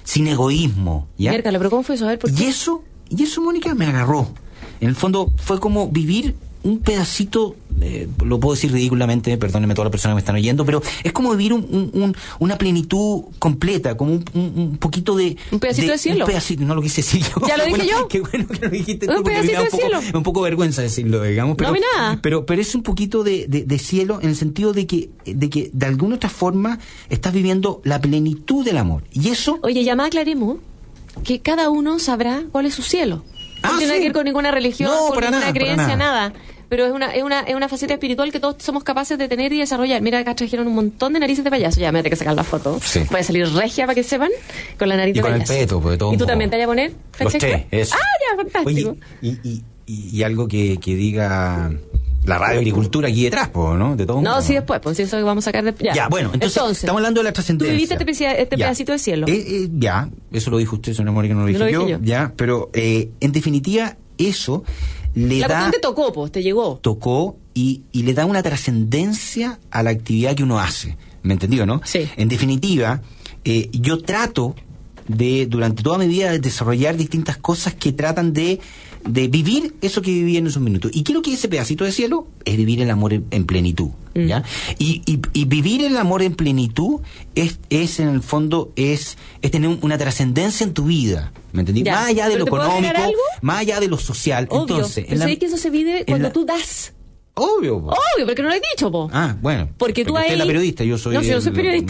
sin egoísmo, ¿ya? Mércalo, pero ¿cómo fue eso? A ver, ¿por qué? Y eso, y eso, Mónica, me agarró. En el fondo, fue como vivir un pedacito, eh, lo puedo decir ridículamente, perdónenme todas las personas que me están oyendo, pero es como vivir un, un, un, una plenitud completa, como un, un, un poquito de... Un pedacito de, de cielo. Un pedacito, no lo quise decir yo. Ya lo dije bueno, yo. Qué bueno que lo dijiste tú, Un porque me pedacito da un de poco, cielo. un poco vergüenza decirlo, digamos. Pero, no, nada. Pero, pero es un poquito de, de, de cielo en el sentido de que, de que de alguna otra forma estás viviendo la plenitud del amor. Y eso... Oye, ya más aclaremos que cada uno sabrá cuál es su cielo. No Ah, tiene sí. que ver con ninguna religión, No, con para ninguna nada, para creencia, nada. nada. Pero es una, es una es una faceta espiritual que todos somos capaces de tener y desarrollar. Mira, acá trajeron un montón de narices de payaso. Ya me voy a sacar la foto. Sí. Voy a salir regia para que sepan con la nariz Y de con el payaso. peto, pues, de todo ¿Y tú modo. también te vas a poner, Los Francesca? tres, eso. Ah, ya, fantástico. Oye, y, y, y, y algo que, que diga la radio agricultura aquí detrás, po, ¿no? De todo no, modo. sí, después, pues eso que vamos a sacar de... Ya, Ya, bueno, entonces, estamos hablando de la trascendencia. Tú viviste este, pedaci- este Ya. pedacito de cielo. Eh, eh, ya, eso lo dijo usted, señora Mónica, no lo dije, No lo yo, dije yo. Ya, pero eh, en definitiva, eso le La da... cuestión te tocó, pues, te llegó. tocó y, y le da una trascendencia a la actividad que uno hace. ¿Me entendió, no? Sí. En definitiva, eh, yo trato de, durante toda mi vida, de desarrollar distintas cosas que tratan de, de vivir eso que viví en esos minutos. Y quiero que ese pedacito de cielo es vivir el amor en, en plenitud. Mm. ¿Ya? Y, y, y vivir el amor en plenitud es, es en el fondo, es, es tener un- una trascendencia en tu vida. ¿Me entendí? Ya. Más allá de ¿Pero lo te puedo económico, agregar algo? más allá de lo social. Obvio. Entonces, Pero en la- sabéis que eso se vive en cuando la- tú das. Obvio. po. Obvio, porque no lo he dicho, po. Ah, bueno. Porque tú usted ahí... es la periodista, yo soy... No, si yo el- soy periodista.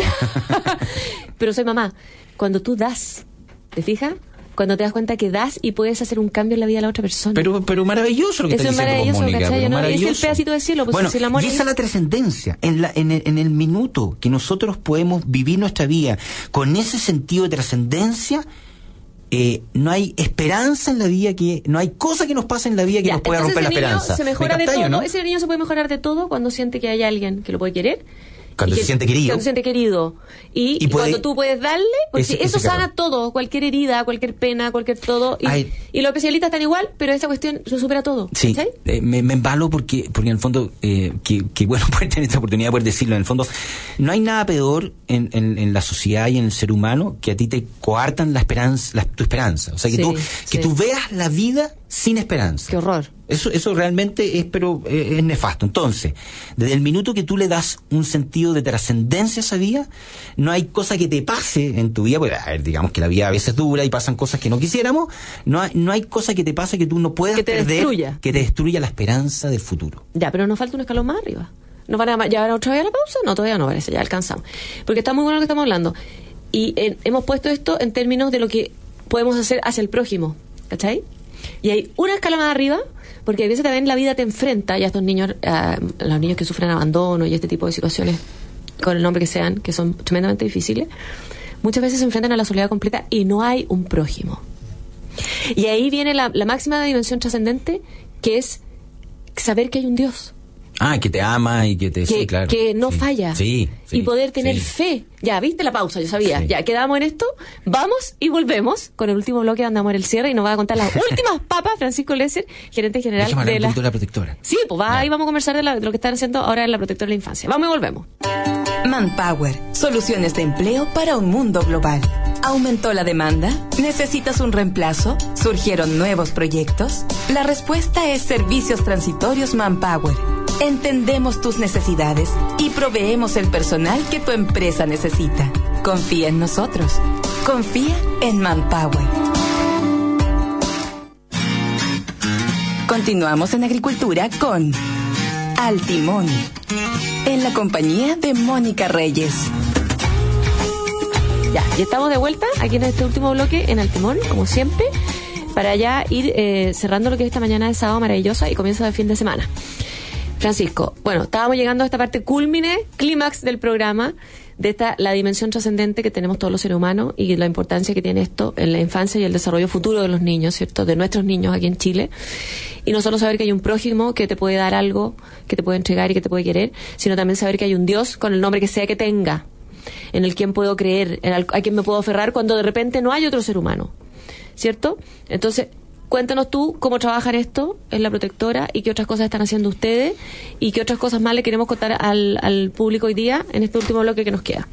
Pero soy mamá. Cuando tú das, ¿te fijas? Cuando te das cuenta que das y puedes hacer un cambio en la vida de la otra persona. Pero, pero maravilloso lo que Eso está es diciendo, maravilloso, Mónica, ¿cachai? pero ¿No? Y es el maravilloso. pedacito de cielo, pues, bueno, si el amor y esa es- es la trascendencia, en, la, en, el, en el minuto que nosotros podemos vivir nuestra vida con ese sentido de trascendencia, eh, no hay esperanza en la vida, que no hay cosa que nos pase en la vida que Ya, nos pueda entonces romper la ese niño esperanza. se mejora ¿Me de todo, captáis, no? ese niño se puede mejorar de todo cuando siente que hay alguien que lo puede querer. Cuando y se que- siente querido. Cuando se siente querido. Y, Y puede- cuando tú puedes darle, porque Ese- eso ese sana cabrón. todo, cualquier herida, cualquier pena, cualquier todo. Y, Ay. y los especialistas están igual, pero esa cuestión lo supera todo. Sí, ¿cachai? eh, me, me embalo porque, porque en el fondo, eh, que, que bueno poder tener esta oportunidad de poder decirlo, en el fondo, no hay nada peor en, en, en la sociedad y en el ser humano que a ti te coartan la esperanza, la- tu esperanza. O sea, que, Sí, tú, que sí. tú veas la vida sin esperanza. Qué horror. Eso, eso realmente es, pero eh, es nefasto. Entonces, desde el minuto que tú le das un sentido de trascendencia a esa vida, no hay cosa que te pase en tu vida, porque a ver, digamos que la vida a veces es dura y pasan cosas que no quisiéramos, no hay, no hay cosa que te pase que tú no puedas Que te perder, destruya. que te destruya la esperanza del futuro. Ya, pero nos falta un escalón más arriba. ¿Nos van a llevar otra vez a la pausa? No, todavía no parece, ya alcanzamos. Porque está muy bueno lo que estamos hablando. Y eh, hemos puesto esto en términos de lo que podemos hacer hacia el prójimo, ¿cachai? Y hay una escala más arriba, porque a veces también la vida te enfrenta, y a estos niños, a los niños que sufren abandono y este tipo de situaciones, con el nombre que sean, que son tremendamente difíciles, muchas veces se enfrentan a la soledad completa y no hay un prójimo. Y ahí viene la, la máxima dimensión trascendente, que es saber que hay un Dios. Ah, que te ama y que te... Que, sí, claro. que no Sí. falla. Sí, sí, y poder tener sí. fe. Ya, viste la pausa, yo sabía. Sí. Ya, quedamos en esto. Vamos y volvemos con el último bloque donde amor el cierre y nos va a contar las últimas papas Francisco Lesser, gerente general Déjame hablar de un la... poquito de la protectora. Sí, pues va, Ya. ahí vamos a conversar de, la- de lo que están haciendo ahora en la protectora de la infancia. Vamos y volvemos. Manpower, soluciones de empleo para un mundo global. ¿Aumentó la demanda? ¿Necesitas un reemplazo? ¿Surgieron nuevos proyectos? La respuesta es Servicios Transitorios Manpower. Entendemos tus necesidades y proveemos el personal que tu empresa necesita. Confía en nosotros. Confía en Manpower. Continuamos en agricultura con Al Timón, en la compañía de Mónica Reyes. Ya, y estamos de vuelta aquí en este último bloque en Al Timón, como siempre, para ya ir eh, cerrando lo que es esta mañana de sábado maravillosa y comienzo de fin de semana. Francisco, bueno, estábamos llegando a esta parte cúlmine, clímax del programa, de esta la dimensión trascendente que tenemos todos los seres humanos y la importancia que tiene esto en la infancia y el desarrollo futuro de los niños, ¿cierto? De nuestros niños aquí en Chile. Y no solo saber que hay un prójimo que te puede dar algo, que te puede entregar y que te puede querer, sino también saber que hay un Dios con el nombre que sea que tenga, en el quien puedo creer, en el, a quien me puedo aferrar cuando de repente no hay otro ser humano, ¿cierto? Entonces, Cuéntanos tú cómo trabajan esto en La Protectora y qué otras cosas están haciendo ustedes y qué otras cosas más le queremos contar al, al público hoy día en este último bloque que nos queda.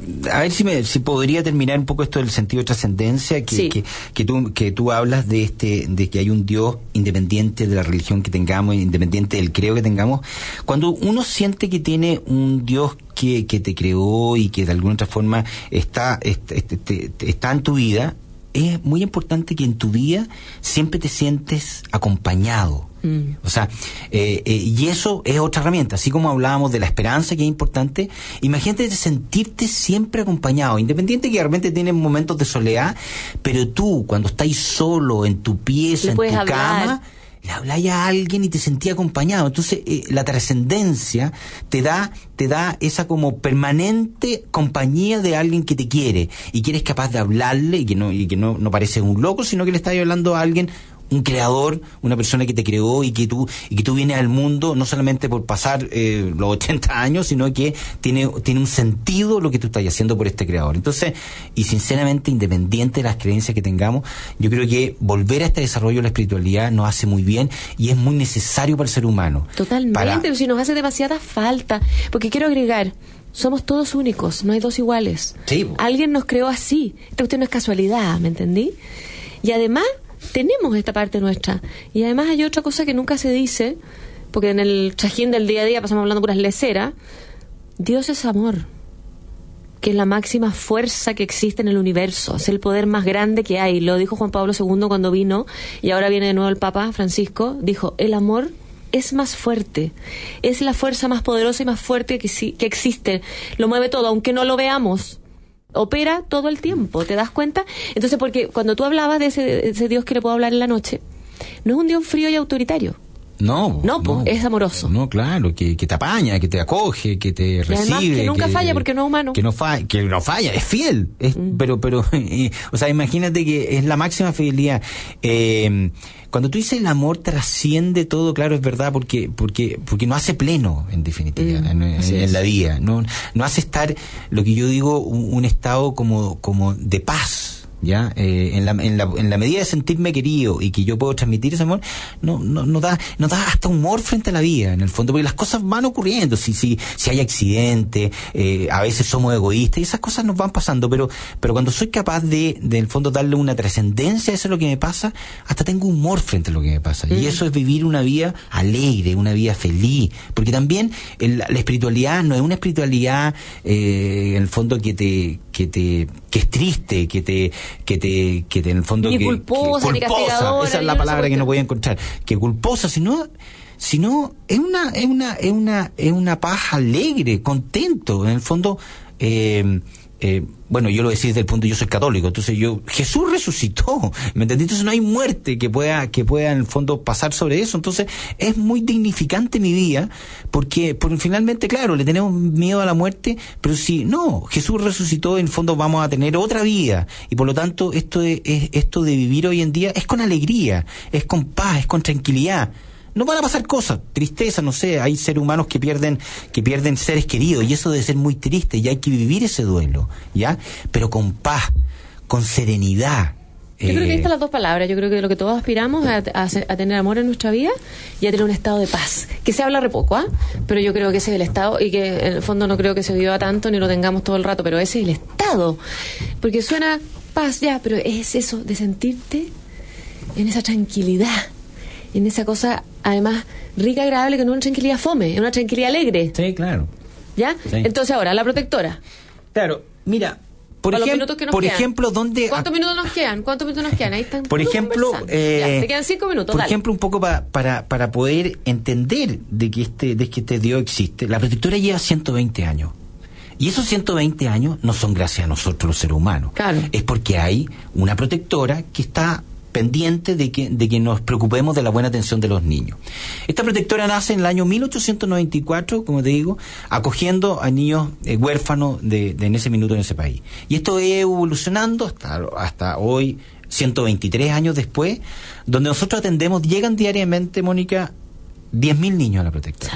A ver si me, si podría terminar un poco esto del sentido de trascendencia que, sí. que, que tú que tú hablas de este de que hay un Dios independiente de la religión que tengamos, independiente del credo que tengamos. Cuando uno siente que tiene un Dios que, que te creó y que de alguna otra forma está, está, está, está en tu vida, es muy importante que en tu vida siempre te sientes acompañado. Mm. O sea, eh, eh, y eso es otra herramienta. Así como hablábamos de la esperanza, que es importante, imagínate sentirte siempre acompañado, independiente que de repente tienes momentos de soledad, pero tú, cuando estás solo en tu pieza, en tu hablar. cama, le habláis a alguien y te sentías acompañado. Entonces, eh, la trascendencia te da te da esa como permanente compañía de alguien que te quiere y que eres capaz de hablarle y que no y que no, no pareces un loco, sino que le estás hablando a alguien, un creador, una persona que te creó y que tú y que tú vienes al mundo no solamente por pasar eh, los ochenta años, sino que tiene tiene un sentido lo que tú estás haciendo por este creador. Entonces, y sinceramente, independiente de las creencias que tengamos, yo creo que volver a este desarrollo de la espiritualidad nos hace muy bien y es muy necesario para el ser humano. Totalmente, para... pero si nos hace demasiada falta, porque quiero agregar, somos todos únicos, no hay dos iguales. Sí. Alguien nos creó así, esta cuestión no es casualidad, ¿me entendí? Y además tenemos esta parte nuestra. Y además hay otra cosa que nunca se dice, porque en el trajín del día a día pasamos hablando puras leceras. Dios es amor, que es la máxima fuerza que existe en el universo, es el poder más grande que hay. Lo dijo Juan Pablo segundo cuando vino, y ahora viene de nuevo el Papa Francisco, dijo, el amor es más fuerte, es la fuerza más poderosa y más fuerte que, que existe, lo mueve todo, aunque no lo veamos. Opera todo el tiempo, ¿te das cuenta? Entonces, porque cuando tú hablabas de ese, de ese Dios que le puedo hablar en la noche, no es un Dios frío y autoritario. No, no, no, es amoroso. No, claro, que, que te apaña, que te acoge, que te recibe. Y además, que nunca que, falla porque no es humano. Que no falla, que no falla, es fiel. Es, mm. Pero, pero, eh, o sea, imagínate que es la máxima fidelidad. Eh, cuando tú dices el amor trasciende todo, claro, es verdad, porque porque porque no hace pleno, en definitiva, mm, en, en, en la vida. No, no hace estar, lo que yo digo, un, un estado como, como de paz. Ya eh, en la en la en la medida de sentirme querido y que yo puedo transmitir ese amor, no no no da no da hasta humor frente a la vida, en el fondo, porque las cosas van ocurriendo. Si si si hay accidentes, eh, a veces somos egoístas y esas cosas nos van pasando, pero pero cuando soy capaz de de en el fondo darle una trascendencia a eso es lo que me pasa, hasta tengo humor frente a lo que me pasa. Mm. Y eso es vivir una vida alegre, una vida feliz, porque también el, la espiritualidad no es una espiritualidad eh, en el fondo que te que te que es triste, que te que te que te en el fondo ni que, culposa, que, ni castigadora, esa es la palabra que no voy a encontrar, que culposa, sino sino es una es una es una es una paz alegre, contento, en el fondo. eh, eh, bueno, yo lo decía desde el punto, yo soy católico, entonces yo, Jesús resucitó, ¿me entendí? Entonces no hay muerte que pueda, que pueda en el fondo pasar sobre eso. Entonces es muy dignificante mi vida, porque, porque finalmente, claro, le tenemos miedo a la muerte, pero si no, Jesús resucitó, en el fondo vamos a tener otra vida, y por lo tanto esto de, es, esto de vivir hoy en día es con alegría, es con paz, es con tranquilidad. No van a pasar cosas, tristeza, no sé, hay seres humanos que pierden que pierden seres queridos y eso debe ser muy triste y hay que vivir ese duelo, ¿ya? Pero con paz, con serenidad. Yo eh... creo que ahí están las dos palabras. Yo creo que lo que todos aspiramos a, a, a tener amor en nuestra vida y a tener un estado de paz, que se habla re poco, ¿ah? ¿eh? Pero yo creo que ese es el estado y que en el fondo no creo que se viva tanto ni lo tengamos todo el rato, pero ese es el estado, porque suena paz ya, pero es eso de sentirte en esa tranquilidad, en esa cosa, además, rica, agradable, que no es una tranquilidad fome, es una tranquilidad alegre. Sí, claro. ¿Ya? Sí. Entonces ahora, La Protectora. Claro, mira, por, ejem por ejemplo, ¿dónde...? ¿Cuántos minutos nos quedan? ¿Cuántos minutos nos quedan? Ahí están. Por ejemplo, eh, ya, te quedan cinco minutos, por dale. ejemplo, un poco pa, para para poder entender de que este de que este Dios existe, La Protectora lleva ciento veinte años. Y esos ciento veinte años no son gracias a nosotros los seres humanos. Claro. Es porque hay una protectora que está pendiente de que, de que nos preocupemos de la buena atención de los niños. Esta protectora nace en el año mil ochocientos noventa y cuatro, como te digo, acogiendo a niños eh, huérfanos de, de en ese minuto en ese país. Y esto es evolucionando hasta, hasta hoy, ciento veintitrés años después, donde nosotros atendemos, llegan diariamente, Mónica, diez mil niños a la protectora. Salvaje.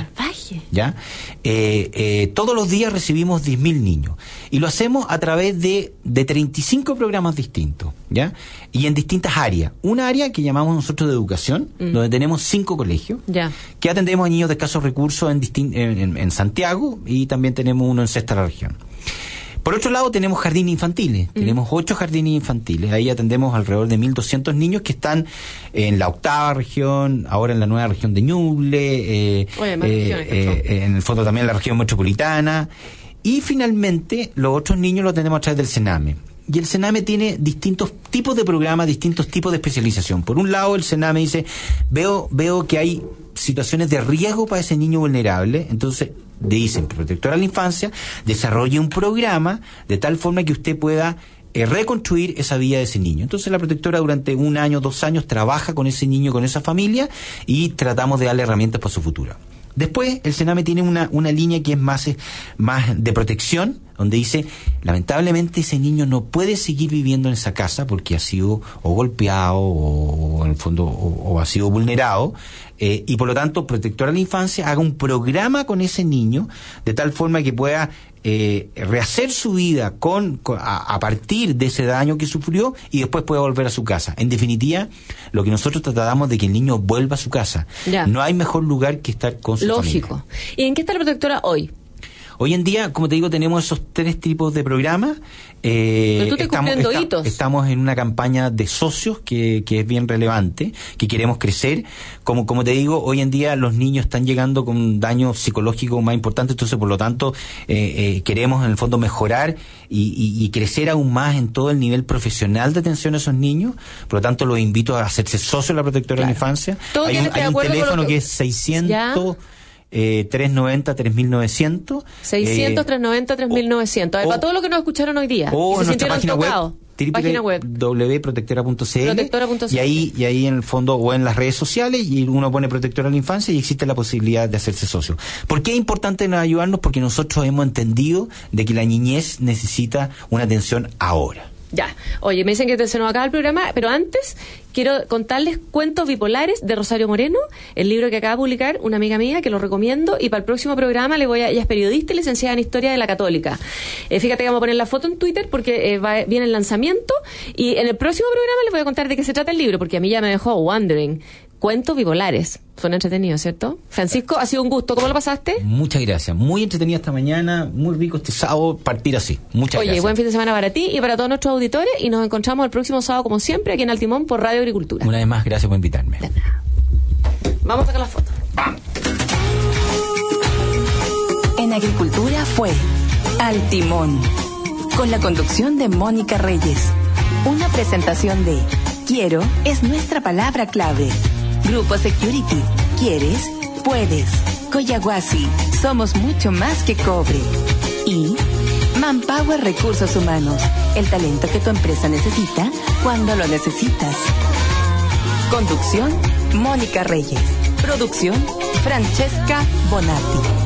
Oye. ¿Ya? Eh, eh, todos los días recibimos diez mil niños. Y lo hacemos a través de, de treinta y cinco programas distintos, ¿ya? Y en distintas áreas. Una área que llamamos nosotros de educación, mm. donde tenemos cinco colegios, ya. que atendemos a niños de escasos recursos en, distin- en, en, en Santiago, y también tenemos uno en Sexta Región. Por otro lado, tenemos jardines infantiles. Mm. Tenemos ocho jardines infantiles. Ahí atendemos alrededor de mil doscientos niños que están en la octava región, ahora en la nueva región de Ñuble, eh, Oye, más eh, regiones, eh, en el fondo también en la región metropolitana. Y finalmente, los otros niños los atendemos a través del Sename. Y el Sename tiene distintos tipos de programas, distintos tipos de especialización. Por un lado, el Sename dice, veo, veo que hay situaciones de riesgo para ese niño vulnerable, entonces dicen, Protectora de la Infancia, desarrolle un programa de tal forma que usted pueda eh, reconstruir esa vida de ese niño. Entonces la protectora durante un año, dos años, trabaja con ese niño, con esa familia, y tratamos de darle herramientas para su futuro. Después, el Sename tiene una, una línea que es más, más de protección, donde dice, lamentablemente ese niño no puede seguir viviendo en esa casa porque ha sido o golpeado o, o en el fondo o, o ha sido vulnerado, eh, y por lo tanto Protectora de la Infancia haga un programa con ese niño de tal forma que pueda eh, rehacer su vida con, con a, a partir de ese daño que sufrió, y después pueda volver a su casa. En definitiva, lo que nosotros tratamos de que el niño vuelva a su casa. Ya. No hay mejor lugar que estar con su Lógico. familia. ¿Y en qué está la protectora hoy? Hoy en día, como te digo, tenemos esos tres tipos de programas. Eh, Pero tú estás estamos, cumpliendo esta- hitos. estamos en una campaña de socios que, que es bien relevante, que queremos crecer. Como, como te digo, hoy en día los niños están llegando con un daño psicológico más importante, entonces por lo tanto eh, eh, queremos en el fondo mejorar y, y, y crecer aún más en todo el nivel profesional de atención a esos niños. Por lo tanto, los invito a hacerse socios de la Protectora Claro. de la Infancia. Todo Hay tiene un, que hay de un acuerdo con teléfono lo que- que es seiscientos... Eh, trescientos noventa, tres mil novecientos. seiscientos, eh, trescientos noventa, tres mil novecientos. A ver, o- para todos los que nos escucharon hoy día o y se en nuestra sintieron página tocados. web, Página web. w w w punto protectora punto c l, Protectora punto c l. y ahí y ahí en el fondo o en las redes sociales, y uno pone Protectora de la Infancia y existe la posibilidad de hacerse socio. ¿Por qué es importante ayudarnos? Porque nosotros hemos entendido de que la niñez necesita una atención ahora. Ya. Oye, me dicen que se nos acaba el programa, pero antes quiero contarles Cuentos Bipolares de Rosario Moreno, el libro que acaba de publicar una amiga mía, que lo recomiendo, y para el próximo programa le voy a... Ella es periodista y licenciada en Historia de la Católica. Eh, fíjate que vamos a poner la foto en Twitter porque eh, va, viene el lanzamiento, y en el próximo programa les voy a contar de qué se trata el libro, porque a mí ya me dejó wondering. Cuentos Bipolares. Suena entretenido, ¿cierto? Francisco, ha sido un gusto. ¿Cómo lo pasaste? Muchas gracias. Muy entretenida esta mañana, muy rico este sábado, partir así. Muchas Oye, gracias. buen fin de semana para ti y para todos nuestros auditores, y nos encontramos el próximo sábado, como siempre, aquí en Altimón por Radio Agricultura. Una vez más, gracias por invitarme. De nada. Vamos a sacar la foto. En Agricultura fue Al Timón, con la conducción de Mónica Reyes. Una presentación de Quiero es nuestra palabra clave. Grupo Security, ¿quieres? Puedes. Coyahuasi, somos mucho más que cobre. Y Manpower Recursos Humanos, el talento que tu empresa necesita cuando lo necesitas. Conducción, Mónica Reyes. Producción, Francesca Bonatti.